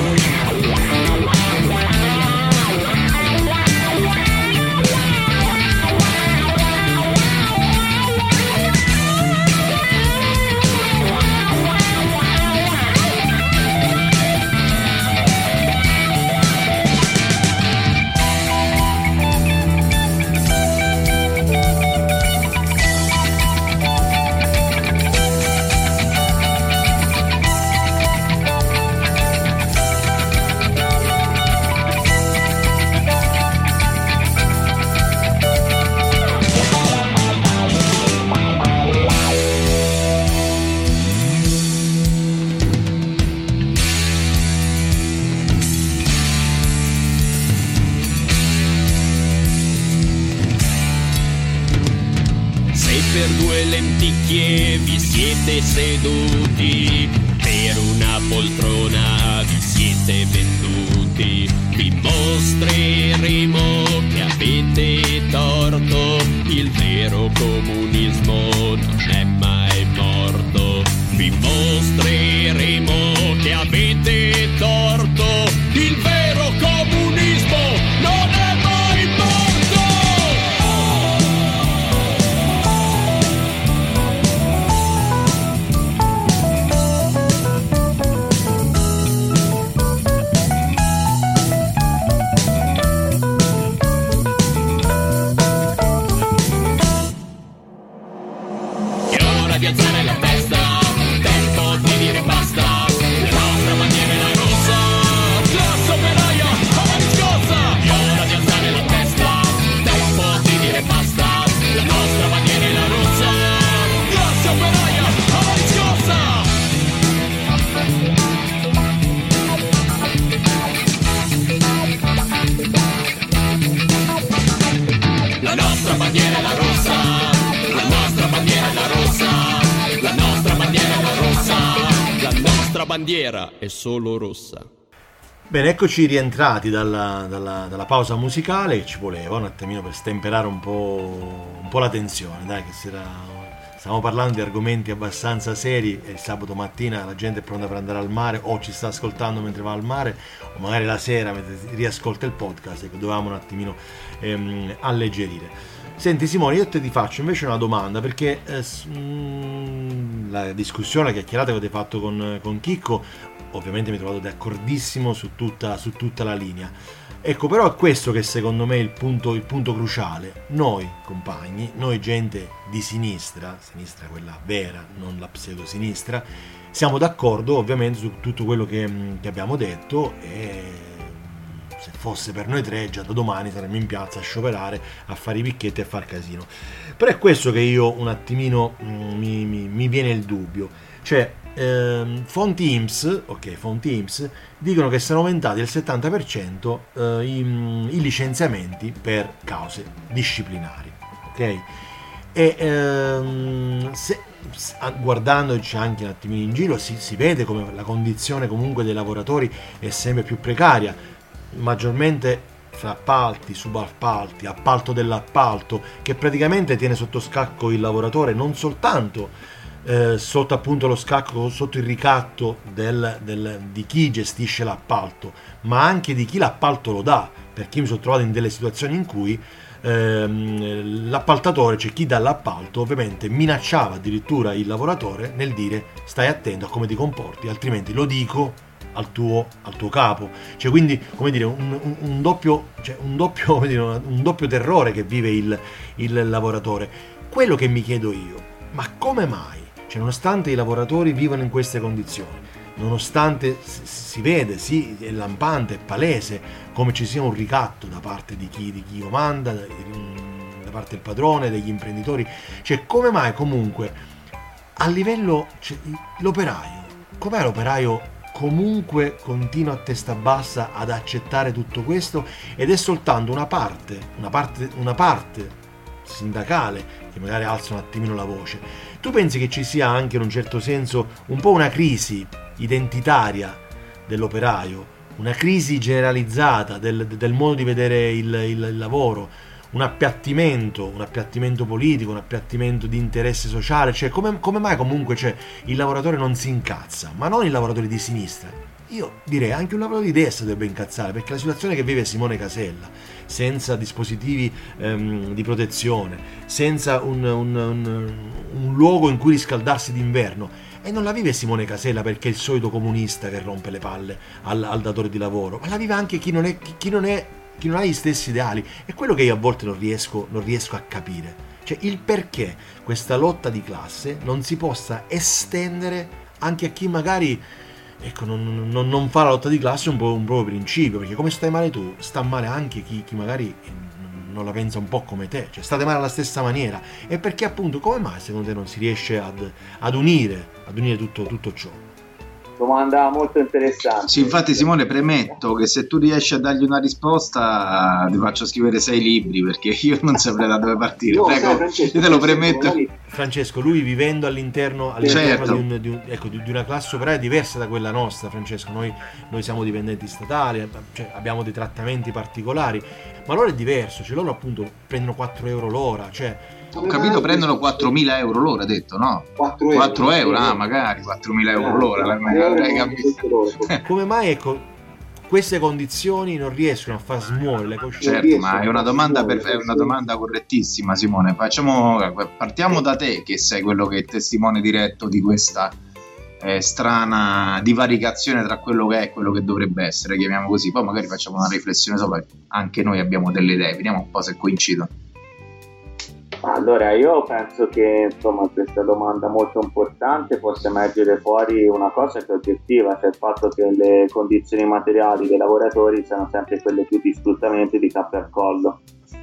Per due lenticchie vi siete seduti, per una poltrona vi siete venduti. tutti, vi mostreremo che avete torto, il vero comunismo non è mai morto. Vi mostreremo che avete torto, il vero comunismo non è mai morto. È ora di alzare la testa, tempo di dire basta. La nostra bandiera è la rossa, classe operaia, avanti scossa. È ora di alzare la testa, tempo di dire basta. La nostra bandiera è la rossa, classe operaia, avanti scossa. La nostra bandiera è la rossa, la nostra bandiera è la rossa, la nostra bandiera è la rossa, la nostra bandiera è solo rossa. Bene, eccoci rientrati dalla pausa musicale, che ci voleva un attimino per stemperare un po' la tensione, dai, che stiamo parlando di argomenti abbastanza seri e sabato mattina la gente è pronta per andare al mare o ci sta ascoltando mentre va al mare o magari la sera mentre riascolta il podcast, e che dovevamo un attimino alleggerire. Senti Simone, io ti faccio invece una domanda, perché la discussione, la chiacchierata che avete fatto con Chicco, ovviamente mi ho trovato d'accordissimo su tutta la linea. Ecco, però è questo che secondo me è il punto cruciale. Noi compagni, noi gente di sinistra quella vera, non la pseudosinistra, siamo d'accordo ovviamente su tutto quello che abbiamo detto, e se fosse per noi tre già da domani saremmo in piazza a scioperare, a fare i picchetti e a far casino. Però è questo che io un attimino mi viene il dubbio, cioè fonti INPS dicono che sono aumentati del 70% i licenziamenti per cause disciplinari, ok? E guardandoci anche un attimino in giro si vede come la condizione comunque dei lavoratori è sempre più precaria, maggiormente fra appalti, subappalti, appalto dell'appalto, che praticamente tiene sotto scacco il lavoratore, non soltanto sotto appunto lo scacco, sotto il ricatto di chi gestisce l'appalto, ma anche di chi l'appalto lo dà, perché mi sono trovato in delle situazioni in cui l'appaltatore, cioè chi dà l'appalto, ovviamente minacciava addirittura il lavoratore nel dire stai attento a come ti comporti, altrimenti lo dico al tuo capo. Cioè, quindi, come dire, un doppio terrore che vive il lavoratore. Quello che mi chiedo io, ma come mai? Cioè, nonostante i lavoratori vivano in queste condizioni, nonostante si vede, sì, è lampante, è palese come ci sia un ricatto da parte di chi comanda, da parte del padrone, degli imprenditori, cioè come mai comunque a livello, cioè, l'operaio comunque continua a testa bassa ad accettare tutto questo, ed è soltanto una parte sindacale che magari alza un attimino la voce. Tu pensi che ci sia anche in un certo senso un po' una crisi identitaria dell'operaio, una crisi generalizzata del modo di vedere il lavoro, un appiattimento politico, un appiattimento di interesse sociale? Cioè come mai comunque il lavoratore non si incazza? Ma non il lavoratore di sinistra, io direi anche un lavoratore di destra dovrebbe incazzare, perché la situazione che vive Simone Casella, senza dispositivi di protezione, senza un luogo in cui riscaldarsi d'inverno, e non la vive Simone Casella perché è il solito comunista che rompe le palle al datore di lavoro, ma la vive anche chi non ha gli stessi ideali. È quello che io a volte non riesco a capire, cioè il perché questa lotta di classe non si possa estendere anche a chi magari, ecco, non fa la lotta di classe un proprio principio, perché come stai male tu, sta male anche chi magari non la pensa un po' come te, cioè state male alla stessa maniera. E perché appunto, come mai secondo te non si riesce ad unire tutto ciò? domanda molto interessante. Sì, infatti Simone, premetto che se tu riesci a dargli una risposta ti faccio scrivere 6 libri, perché io non saprei da dove partire. No, Prego, Francesco, io te lo premetto. Francesco, lui vivendo all'interno Certo. di una classe operaia diversa da quella nostra, Francesco, noi siamo dipendenti statali, cioè abbiamo dei trattamenti particolari, ma loro è diverso, cioè loro appunto prendono 4 euro l'ora, cioè Ho capito, prendono 4.000 euro l'ora, detto, no? 4 euro, magari 4.000 euro l'ora, l'avrei capito. come mai, ecco, queste condizioni non riescono a far smuovere le coscienze? Certo, ma è una domanda correttissima, Simone. Partiamo da te, che sei quello che è testimone diretto di questa strana divaricazione tra quello che è e quello che dovrebbe essere, chiamiamo così. Poi magari facciamo una riflessione sopra, anche noi abbiamo delle idee, vediamo un po' se coincidono. Allora, io penso che insomma questa domanda molto importante possa emergere fuori una cosa che è oggettiva, cioè il fatto che le condizioni materiali dei lavoratori siano sempre quelle più di sfruttamento e di capo al collo.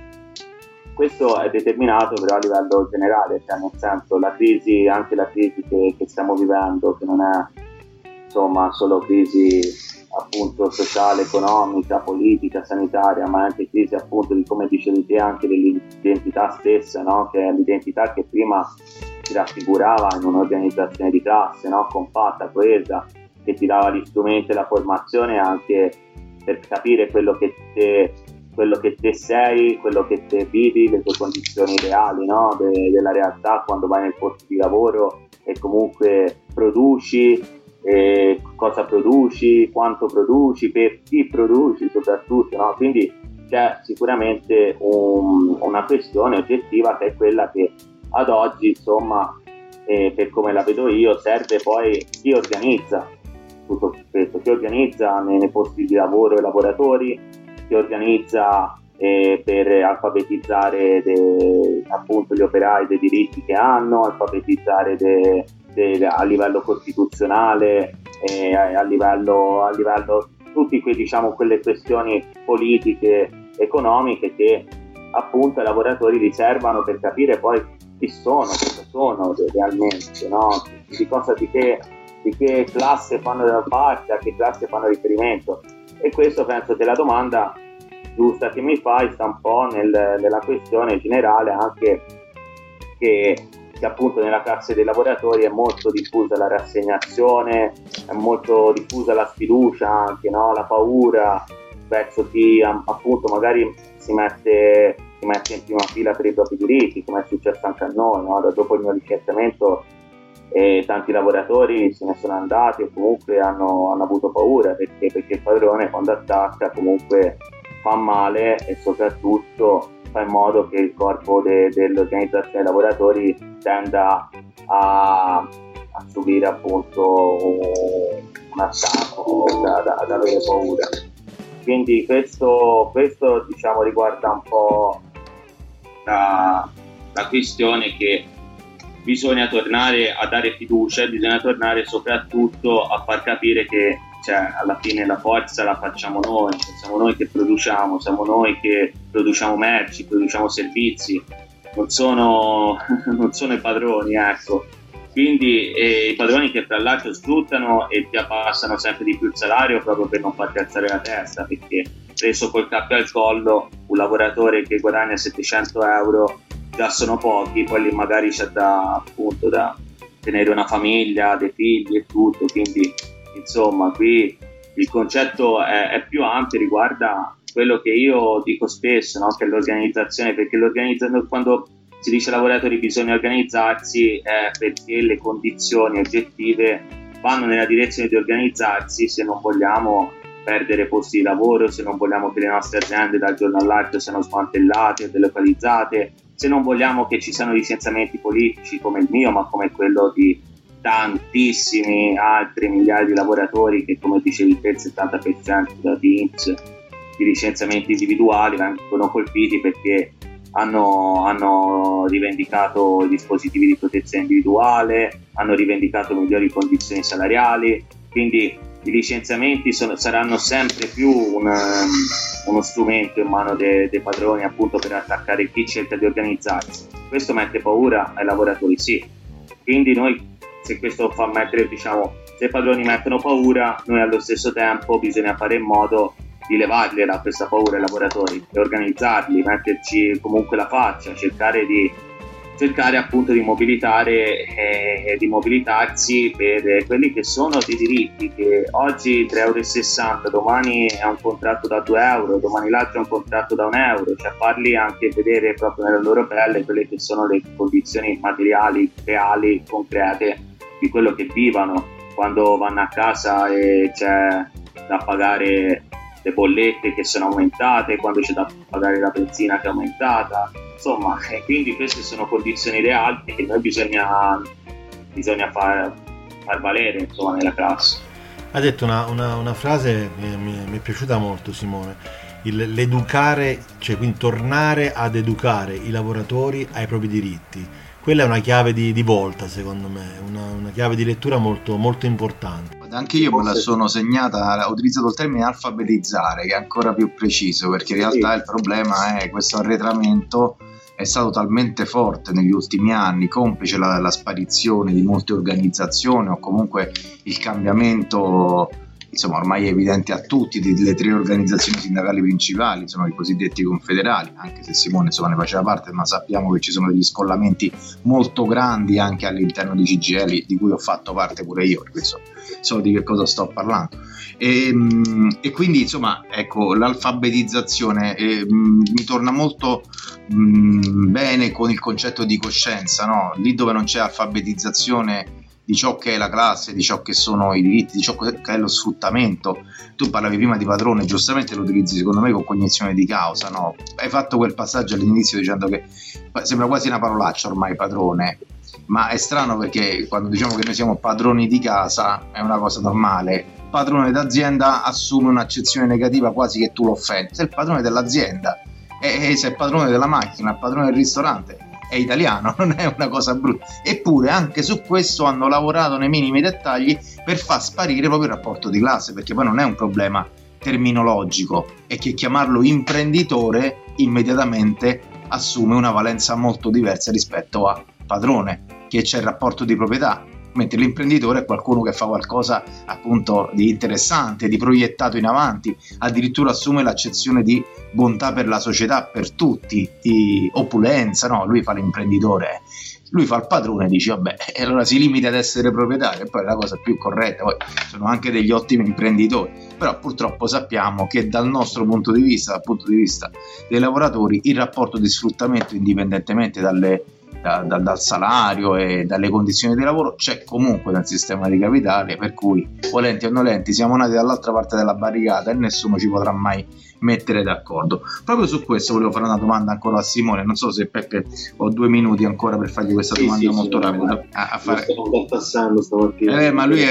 Questo è determinato però a livello generale, cioè nel senso anche la crisi che stiamo vivendo, che non è insomma solo crisi appunto sociale, economica, politica, sanitaria, ma anche crisi appunto di, come dicevi te, anche dell'identità stessa, no? Che è l'identità che prima si raffigurava in un'organizzazione di classe, no? Compatta, coesa, che ti dava gli strumenti e la formazione anche per capire quello che te sei, quello che te vivi, le tue condizioni reali, no? Della realtà quando vai nel posto di lavoro e comunque produci. Cosa produci, quanto produci, per chi produci soprattutto, no? Quindi c'è sicuramente una questione oggettiva che è quella che ad oggi, insomma, per come la vedo io, serve poi chi organizza tutto questo, chi organizza nei posti di lavoro i lavoratori, chi organizza per alfabetizzare appunto gli operai dei diritti che hanno, alfabetizzare a livello costituzionale, a livello tutti quelle questioni politiche, economiche che appunto i lavoratori riservano per capire poi chi sono, cosa sono realmente, no? Di che classe fanno parte, a che classe fanno riferimento. E questo penso che la domanda giusta che mi fai sta un po' nella questione generale, anche che appunto nella classe dei lavoratori è molto diffusa la rassegnazione, è molto diffusa la sfiducia anche, no? La paura verso chi appunto magari si mette in prima fila per i propri diritti, come è successo anche a noi, no? Dopo il mio licenziamento tanti lavoratori se ne sono andati o comunque hanno avuto paura perché il padrone quando attacca comunque fa male e soprattutto fa in modo che il corpo dell'organizzazione dei lavoratori tenda a subire appunto un attacco, ad avere paura. Quindi questo diciamo riguarda un po' la questione che bisogna tornare a dare fiducia e bisogna tornare soprattutto a far capire che alla fine la forza la facciamo noi, siamo noi che produciamo, siamo noi che produciamo merci, produciamo servizi, non sono i padroni, ecco. Quindi i padroni che tra l'altro sfruttano e ti abbassano sempre di più il salario proprio per non farti alzare la testa, perché preso col cappio al collo un lavoratore che guadagna 700 euro già sono pochi, poi lì magari c'è da tenere una famiglia, dei figli e tutto, quindi insomma qui il concetto è più ampio, riguarda quello che io dico spesso, no? Che è l'organizzazione, perché quando si dice ai lavoratori bisogna organizzarsi perché le condizioni oggettive vanno nella direzione di organizzarsi se non vogliamo perdere posti di lavoro, se non vogliamo che le nostre aziende dal giorno all'altro siano smantellate o delocalizzate, se non vogliamo che ci siano licenziamenti politici come il mio, ma come quello di tantissimi altri migliaia di lavoratori che, come dicevi te, il 70% di INPS di licenziamenti individuali vengono colpiti perché hanno rivendicato i dispositivi di protezione individuale, hanno rivendicato migliori condizioni salariali, quindi i licenziamenti saranno sempre più uno strumento in mano dei padroni appunto per attaccare chi cerca di organizzarsi. Questo mette paura ai lavoratori, sì. Quindi noi se questo fa mettere, diciamo, se i padroni mettono paura, noi allo stesso tempo bisogna fare in modo di levargliela questa paura ai lavoratori e organizzarli, metterci comunque la faccia, cercare appunto di mobilitare e di mobilitarsi per quelli che sono dei diritti, che oggi 3,60 €, domani è un contratto da 2 €, domani l'altro è un contratto da 1 €, cioè farli anche vedere proprio nella loro pelle quelle che sono le condizioni materiali, reali, concrete di quello che vivono quando vanno a casa e c'è da pagare le bollette che sono aumentate, quando c'è da pagare la benzina che è aumentata, insomma, e quindi queste sono condizioni reali che noi bisogna far valere, insomma, nella classe. Ha detto una frase che mi è piaciuta molto, Simone, l'educare, cioè quindi tornare ad educare i lavoratori ai propri diritti. Quella è una chiave di volta, secondo me, una chiave di lettura molto, molto importante. Anche io me la sono segnata, ho utilizzato il termine alfabetizzare, che è ancora più preciso, perché in realtà il problema è questo arretramento è stato talmente forte negli ultimi anni, complice la sparizione di molte organizzazioni o comunque il cambiamento, insomma, ormai è evidente a tutti, delle 3 organizzazioni sindacali principali, sono i cosiddetti confederali, anche se Simone insomma ne faceva parte, ma sappiamo che ci sono degli scollamenti molto grandi anche all'interno di CGIL, di cui ho fatto parte pure io, per questo so di che cosa sto parlando. E quindi insomma, ecco, l'alfabetizzazione mi torna molto bene con il concetto di coscienza, no? Lì dove non c'è alfabetizzazione di ciò che è la classe, di ciò che sono i diritti, di ciò che è lo sfruttamento. Tu parlavi prima di padrone, giustamente lo utilizzi secondo me con cognizione di causa, no? Hai fatto quel passaggio all'inizio dicendo che sembra quasi una parolaccia ormai padrone, ma è strano perché quando diciamo che noi siamo padroni di casa è una cosa normale. Padrone d'azienda assume un'accezione negativa, quasi che tu lo offendi. Sei il padrone dell'azienda e sei il padrone della macchina, il padrone del ristorante, è italiano, non è una cosa brutta. Eppure anche su questo hanno lavorato nei minimi dettagli per far sparire proprio il rapporto di classe, perché poi non è un problema terminologico, è che chiamarlo imprenditore immediatamente assume una valenza molto diversa rispetto a padrone, che c'è il rapporto di proprietà, mentre l'imprenditore è qualcuno che fa qualcosa appunto di interessante, di proiettato in avanti, addirittura assume l'accezione di bontà per la società, per tutti, di opulenza, no? Lui fa l'imprenditore, lui fa il padrone, dice vabbè, e allora si limita ad essere proprietario, e poi è la cosa più corretta. Poi sono anche degli ottimi imprenditori, però purtroppo sappiamo che dal nostro punto di vista, dal punto di vista dei lavoratori, il rapporto di sfruttamento, indipendentemente dal salario e dalle condizioni di lavoro, c'è comunque nel sistema di capitale, per cui volenti o nolenti siamo nati dall'altra parte della barricata e nessuno ci potrà mai mettere d'accordo. Proprio su questo volevo fare una domanda ancora a Simone, non so se Peppe ho 2 minuti ancora per fargli questa domanda molto rapida a fare. Stiamo passando stamattina, ma lui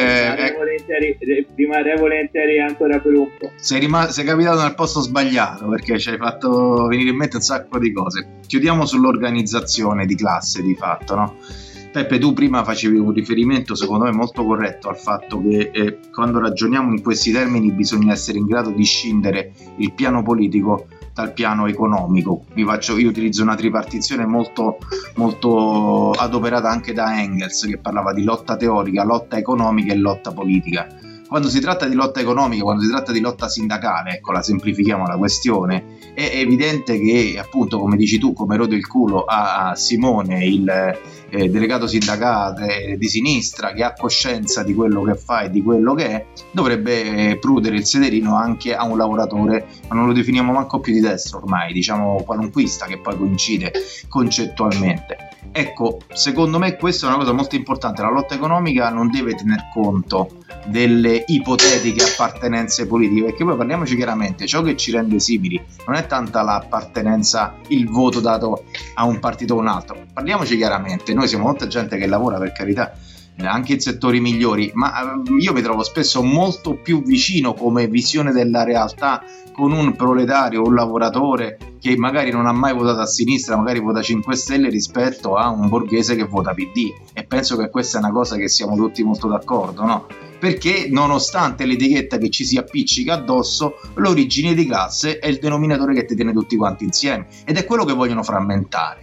rimarrei volentieri ancora per un po'. Sei capitato nel posto sbagliato, perché ci hai fatto venire in mente un sacco di cose. Chiudiamo sull'organizzazione di classe di fatto, no? Peppe, tu prima facevi un riferimento secondo me molto corretto al fatto che quando ragioniamo in questi termini bisogna essere in grado di scindere il piano politico dal piano economico. Io utilizzo una tripartizione molto, molto adoperata anche da Engels, che parlava di lotta teorica, lotta economica e lotta politica. Quando si tratta di lotta economica, quando si tratta di lotta sindacale, ecco, la semplifichiamo la questione, è evidente che appunto, come dici tu, come rode il culo a Simone, il delegato sindacale di sinistra che ha coscienza di quello che fa e di quello che è, dovrebbe prudere il sederino anche a un lavoratore, ma non lo definiamo manco più di destra ormai, diciamo qualunquista, che poi coincide concettualmente. Ecco, secondo me questa è una cosa molto importante. La lotta economica non deve tener conto delle ipotetiche appartenenze politiche, perché poi parliamoci chiaramente, ciò che ci rende simili non è tanta l'appartenenza, il voto dato a un partito o un altro. Parliamoci chiaramente, noi siamo molta gente che lavora, per carità, anche in settori migliori, ma io mi trovo spesso molto più vicino come visione della realtà con un proletario, un lavoratore che magari non ha mai votato a sinistra, magari vota 5 Stelle, rispetto a un borghese che vota PD, e penso che questa è una cosa che siamo tutti molto d'accordo, no? Perché nonostante l'etichetta che ci si appiccica addosso, l'origine di classe è il denominatore che ti tiene tutti quanti insieme, ed è quello che vogliono frammentare.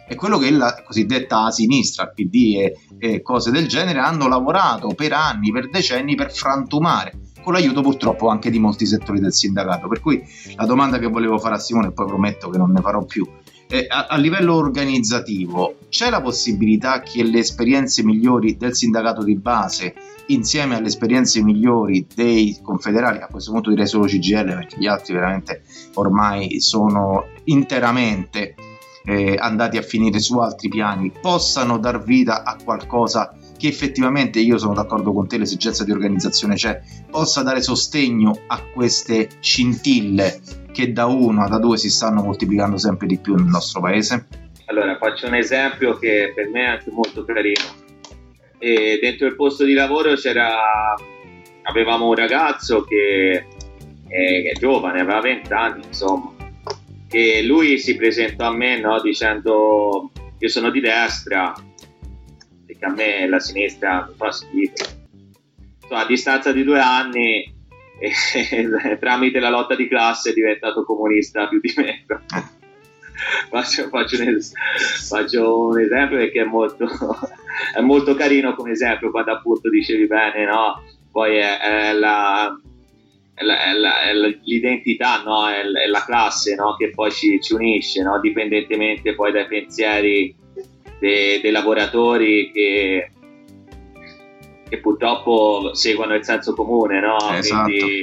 è quello che la cosiddetta sinistra, il PD e cose del genere hanno lavorato per anni, per decenni per frantumare, con l'aiuto purtroppo anche di molti settori del sindacato. Per cui la domanda che volevo fare a Simone, e poi prometto che non ne farò più, a livello organizzativo c'è la possibilità che le esperienze migliori del sindacato di base insieme alle esperienze migliori dei confederali, a questo punto direi solo CGIL perché gli altri veramente ormai sono interamente andati a finire su altri piani, possano dar vita a qualcosa che effettivamente, io sono d'accordo con te, l'esigenza di organizzazione c'è, possa dare sostegno a queste scintille che da 1 da 2 si stanno moltiplicando sempre di più nel nostro paese? Allora, faccio un esempio che per me è anche molto carino. E dentro il posto di lavoro avevamo un ragazzo che è giovane, aveva 20 anni, insomma, che lui si presentò a me, no, dicendo: io sono di destra, perché a me la sinistra mi fa schifo. A distanza di 2 anni tramite la lotta di classe è diventato comunista più di me. Faccio un esempio perché è molto carino come esempio, quando appunto dicevi bene, no? Poi è l'identità, no? È la classe, no? Che poi ci unisce, no? Dipendentemente poi dai pensieri dei lavoratori che purtroppo seguono il senso comune, no? Esatto. Quindi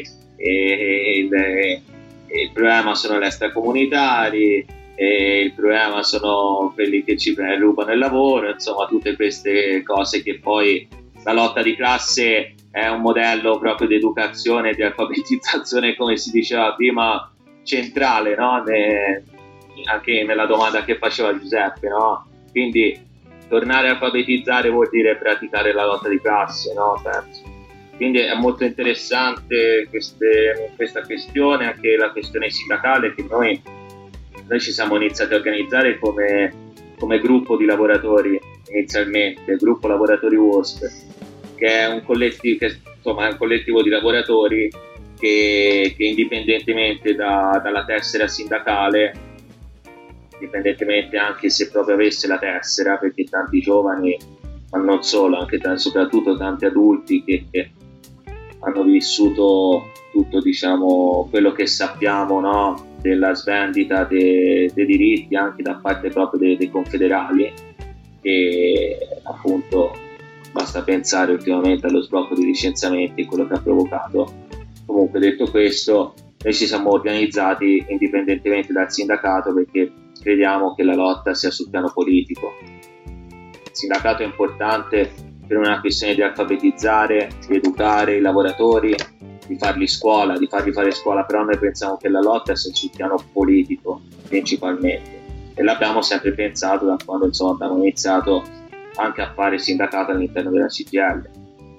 il problema sono gli extracomunitari, il problema sono quelli che ci rubano il lavoro, insomma tutte queste cose che poi la lotta di classe è un modello proprio di educazione, di alfabetizzazione, come si diceva prima, centrale, no? Anche nella domanda che faceva Giuseppe, no? Quindi tornare a alfabetizzare vuol dire praticare la lotta di classe, no? Penso. Quindi è molto interessante questa questione, anche la questione sindacale, che noi ci siamo iniziati a organizzare come gruppo di lavoratori inizialmente, gruppo lavoratori WOSP, che è un collettivo di lavoratori che indipendentemente dalla tessera sindacale, indipendentemente anche se proprio avesse la tessera, perché tanti giovani, ma non solo, anche soprattutto tanti adulti che hanno vissuto tutto, diciamo, quello che sappiamo, no? Della svendita dei diritti anche da parte proprio dei confederali, e appunto basta pensare ultimamente allo sblocco di licenziamenti e quello che ha provocato. Comunque, detto questo, noi ci siamo organizzati indipendentemente dal sindacato perché crediamo che la lotta sia sul piano politico. Il sindacato è importante per una questione di alfabetizzare, di educare i lavoratori, di farli fare scuola, però noi pensiamo che la lotta sia sul piano politico principalmente, e l'abbiamo sempre pensato da quando, insomma, abbiamo iniziato anche a fare sindacato all'interno della CGIL.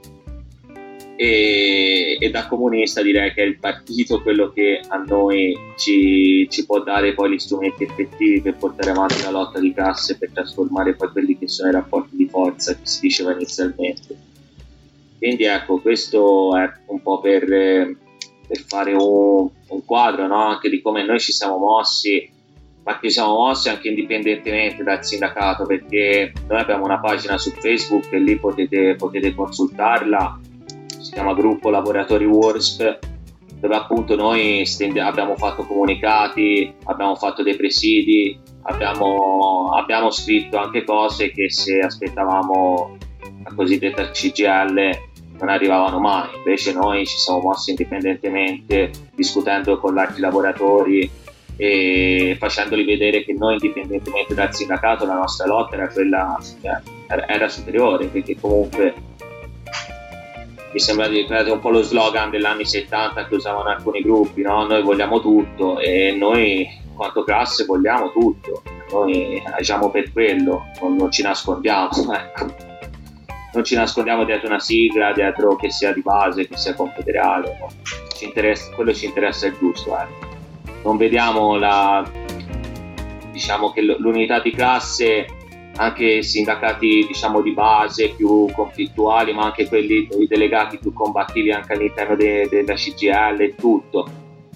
E da comunista direi che è il partito quello che a noi ci può dare poi gli strumenti effettivi per portare avanti la lotta di classe, per trasformare poi quelli che sono i rapporti di forza che si diceva inizialmente. Quindi ecco, questo è un po' per fare un quadro, no? Anche di come noi ci siamo mossi, ma che siamo mossi anche indipendentemente dal sindacato, perché noi abbiamo una pagina su Facebook e lì potete consultarla, si chiama Gruppo Lavoratori WOSP, dove appunto noi abbiamo fatto comunicati, abbiamo fatto dei presidi, abbiamo scritto anche cose che se aspettavamo la cosiddetta CGIL non arrivavano mai. Invece noi ci siamo mossi indipendentemente, discutendo con gli altri lavoratori e facendoli vedere che noi, indipendentemente dal sindacato, la nostra lotta era quella, era superiore, perché comunque mi sembra di ripetere un po' lo slogan degli anni 70 che usavano alcuni gruppi, no? Noi vogliamo tutto, e noi in quanto classe vogliamo tutto, noi agiamo per quello, non ci nascondiamo, ecco. Non ci nascondiamo dietro una sigla, dietro che sia di base, che sia confederale, no? Quello ci interessa il giusto, non vediamo diciamo che l'unità di classe, anche sindacati, diciamo, di base più conflittuali, ma anche quelli, i delegati più combattivi anche all'interno della CGIL e tutto,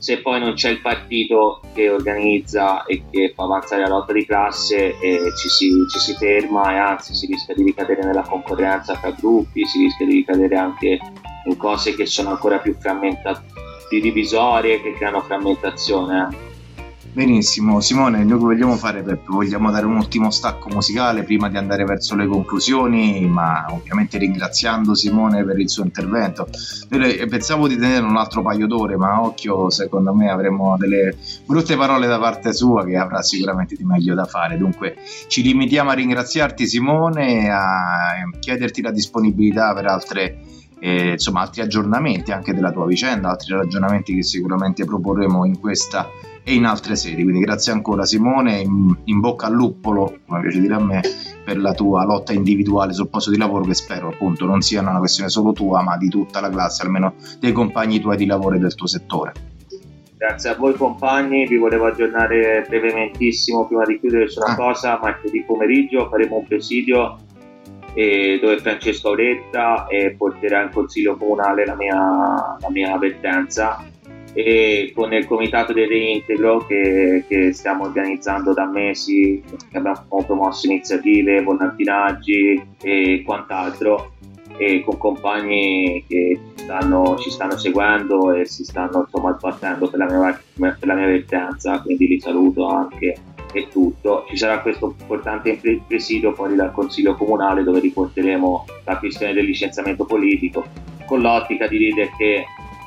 se poi non c'è il partito che organizza e che fa avanzare la lotta di classe, ci si ferma, e anzi si rischia di ricadere nella concorrenza tra gruppi, si rischia di ricadere anche in cose che sono ancora più divisorie, che creano frammentazione. Benissimo, Simone, noi che vogliamo fare, Peppe? Vogliamo dare un ultimo stacco musicale prima di andare verso le conclusioni, ma ovviamente ringraziando Simone per il suo intervento. Noi pensavo di tenere un altro paio d'ore, ma occhio, secondo me avremo delle brutte parole da parte sua che avrà sicuramente di meglio da fare. Dunque ci limitiamo a ringraziarti, Simone, a chiederti la disponibilità per altri aggiornamenti anche della tua vicenda, altri ragionamenti che sicuramente proporremo in questa e in altre sedi. Quindi grazie ancora, Simone, in bocca al luppolo, come piace dire a me, per la tua lotta individuale sul posto di lavoro, che spero appunto non sia una questione solo tua, ma di tutta la classe, almeno dei compagni tuoi di lavoro e del tuo settore. Grazie a voi compagni, vi volevo aggiornare brevementissimo prima di chiudere su una cosa. Martedì pomeriggio faremo un presidio dove Francesco Auretta porterà in consiglio comunale la mia avvertenza, e con il comitato del reintegro che stiamo organizzando da mesi, che abbiamo promosso iniziative, volontinaggi e quant'altro, e con compagni che ci stanno seguendo e si stanno sbattendo per la mia avvertenza, quindi li saluto anche. E tutto, ci sarà questo importante presidio fuori dal Consiglio Comunale, dove riporteremo la questione del licenziamento politico, con l'ottica di dire che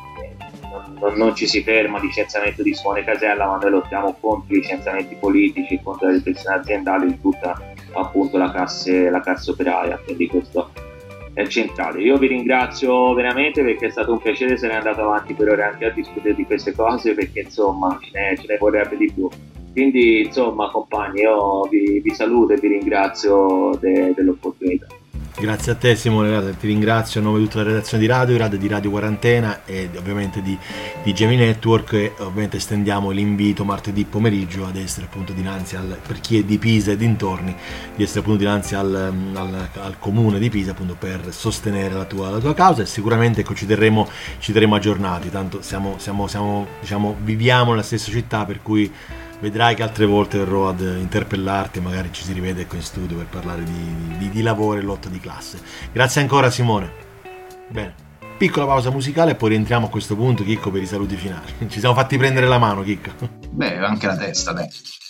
non ci si ferma al licenziamento di Simone Casella, ma noi lottiamo contro i licenziamenti politici, contro la repressione aziendale di tutta appunto la classe operaia, quindi questo è centrale. Io vi ringrazio veramente, perché è stato un piacere, se ne è andato avanti per ore anche a discutere di queste cose, perché insomma ce ne vorrebbe di più. Quindi insomma compagni, io vi saluto e vi ringrazio dell'opportunità. Grazie a te, Simone, ti ringrazio a nome di tutta la redazione di Radio, di Radio Quarantena e ovviamente di Gemini Network, e ovviamente estendiamo l'invito martedì pomeriggio ad essere appunto dinanzi per chi è di Pisa e dintorni, di essere appunto dinanzi al comune di Pisa, appunto per sostenere la tua causa, e sicuramente ci terremo aggiornati, tanto viviamo nella stessa città, per cui vedrai che altre volte verrò ad interpellarti, magari ci si rivede qui in studio per parlare di lavoro e lotta di classe. Grazie ancora, Simone. Bene, piccola pausa musicale e poi rientriamo a questo punto, Chicco, per i saluti finali. Ci siamo fatti prendere la mano, Chicco. Beh, anche la testa, dai.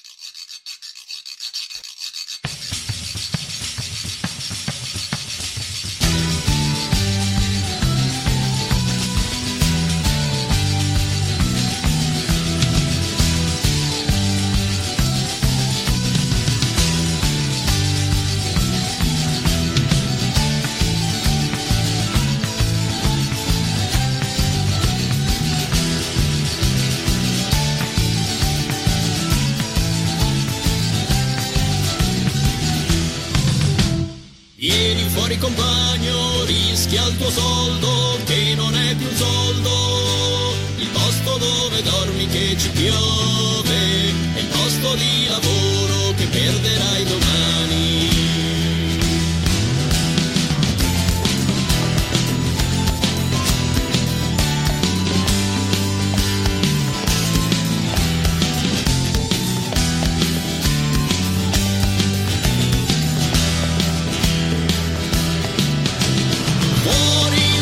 Fuori compagno, rischia il tuo soldo, che non è più un soldo, il posto dove dormi che ci piove, è il posto di lavoro che perderai domani. Fuori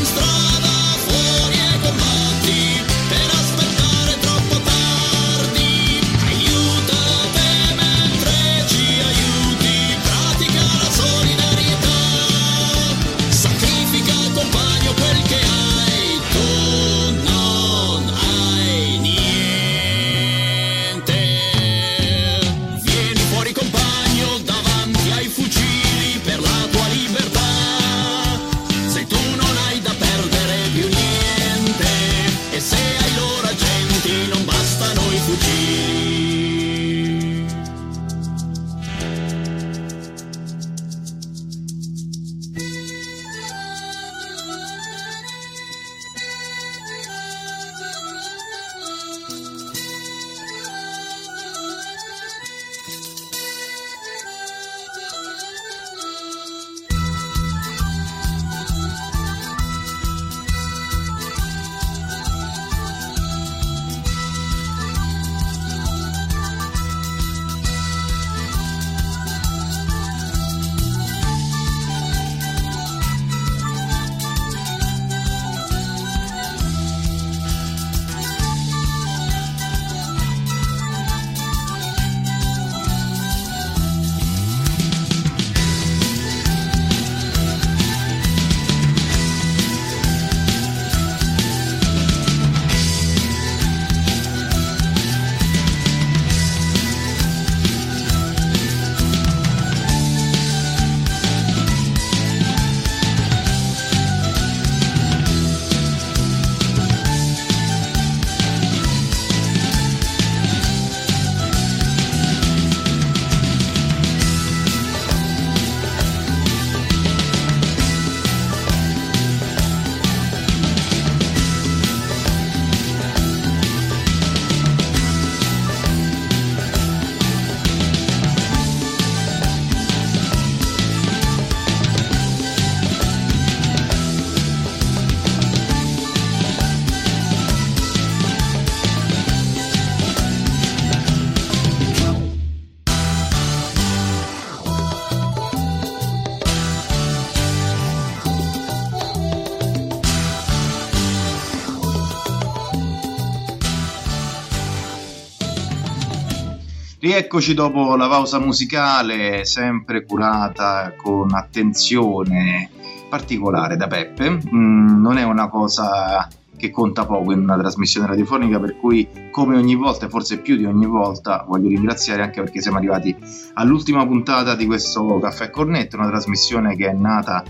Rieccoci dopo la pausa musicale, sempre curata con attenzione particolare da Peppe. Non è una cosa che conta poco in una trasmissione radiofonica, per cui come ogni volta, e forse più di ogni volta, voglio ringraziare, anche perché siamo arrivati all'ultima puntata di questo Caffè Cornetto, una trasmissione che è nata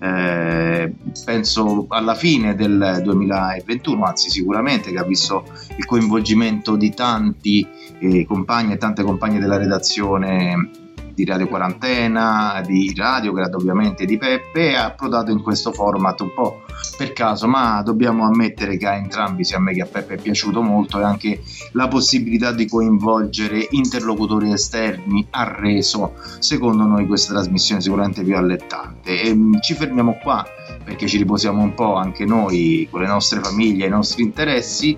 penso alla fine del 2021, anzi sicuramente, che ha visto il coinvolgimento di tanti compagni e tante compagne della redazione di Radio Quarantena, di Radiograd ovviamente, di Peppe, e ha approdato in questo format un po' per caso, ma dobbiamo ammettere che a entrambi, sia a me che a Peppe, è piaciuto molto, e anche la possibilità di coinvolgere interlocutori esterni ha reso, secondo noi, questa trasmissione sicuramente più allettante. E ci fermiamo qua perché ci riposiamo un po' anche noi con le nostre famiglie e i nostri interessi,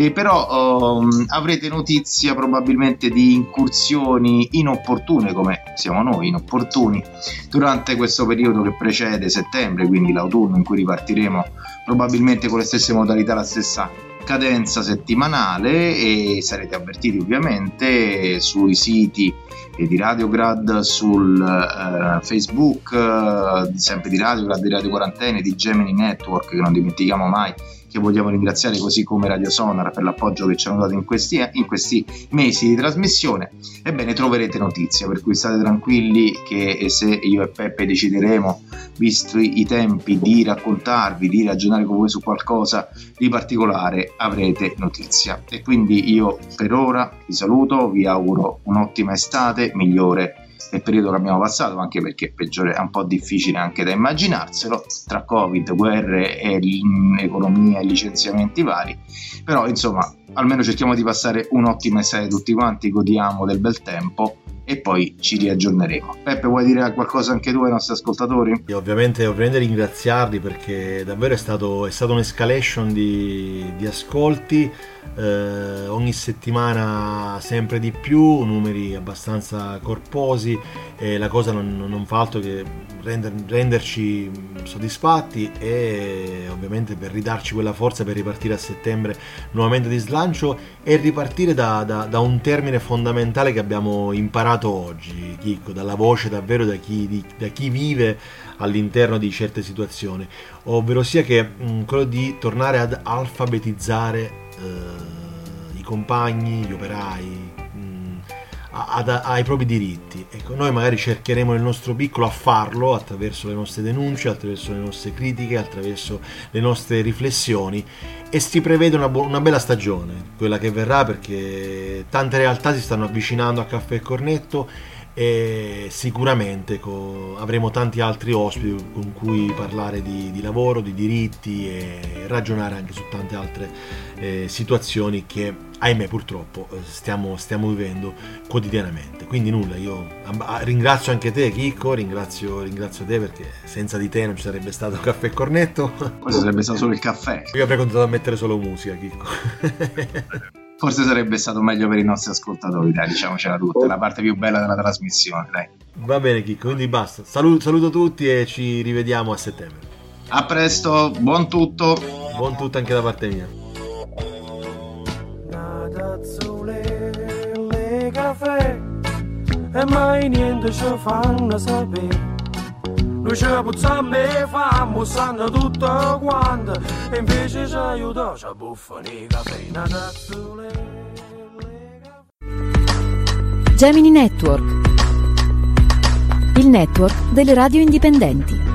però avrete notizia probabilmente di incursioni inopportune, come siamo noi inopportuni, durante questo periodo che precede settembre, quindi l'autunno, in cui ripartiremo probabilmente con le stesse modalità, la stessa cadenza settimanale, e sarete avvertiti ovviamente sui siti di Radiograd, sul Facebook sempre di Radiograd, di Radio Quarantena, di Gemini Network, che non dimentichiamo mai, che vogliamo ringraziare, così come Radio Sonar per l'appoggio che ci hanno dato in questi mesi di trasmissione. Ebbene, troverete notizie, per cui state tranquilli che se io e Peppe decideremo, visti i tempi, di raccontarvi, di ragionare con voi su qualcosa di particolare, avrete notizia. E quindi io per ora vi saluto, vi auguro un'ottima estate, migliore del periodo che abbiamo passato, anche perché peggiore è un po' difficile anche da immaginarselo, tra Covid, guerre e economia e licenziamenti vari, però insomma almeno cerchiamo di passare un'ottima estate tutti quanti, godiamo del bel tempo e poi ci riaggiorneremo. Peppe, vuoi dire qualcosa anche tu ai nostri ascoltatori? E ovviamente ringraziarli, perché davvero è stato un'escalation di ascolti, ogni settimana sempre di più, numeri abbastanza corposi, e la cosa non fa altro che renderci soddisfatti, e ovviamente per ridarci quella forza per ripartire a settembre nuovamente di slancio, e ripartire da un termine fondamentale che abbiamo imparato oggi, Chicco, dalla voce davvero da chi vive all'interno di certe situazioni, ovvero sia che quello di tornare ad alfabetizzare i compagni, gli operai ai propri diritti. Ecco, noi magari cercheremo nel nostro piccolo a farlo attraverso le nostre denunce, attraverso le nostre critiche, attraverso le nostre riflessioni, e si prevede una bella stagione, quella che verrà, perché tante realtà si stanno avvicinando a Caffè e Cornetto, e sicuramente avremo tanti altri ospiti con cui parlare di lavoro, di diritti, e ragionare anche su tante altre situazioni che, ahimè, purtroppo stiamo vivendo quotidianamente. Quindi nulla, io ringrazio anche te, Chicco, ringrazio te, perché senza di te non ci sarebbe stato Caffè e Cornetto. Poi sarebbe stato solo il caffè. Io avrei continuato a mettere solo musica, Chicco. Forse sarebbe stato meglio per i nostri ascoltatori, dai, diciamocela tutta, è la parte più bella della trasmissione, dai. Va bene, Chicco, quindi basta. Saluto tutti e ci rivediamo a settembre. A presto, buon tutto. Buon tutto anche da parte mia. Le caffè e mai niente ci fanno sapere. Noi ci puzziamo e famo, sanno tutto quanto, e invece ci aiuta, ci buffano i caffè. Gemini Network, il network delle radio indipendenti.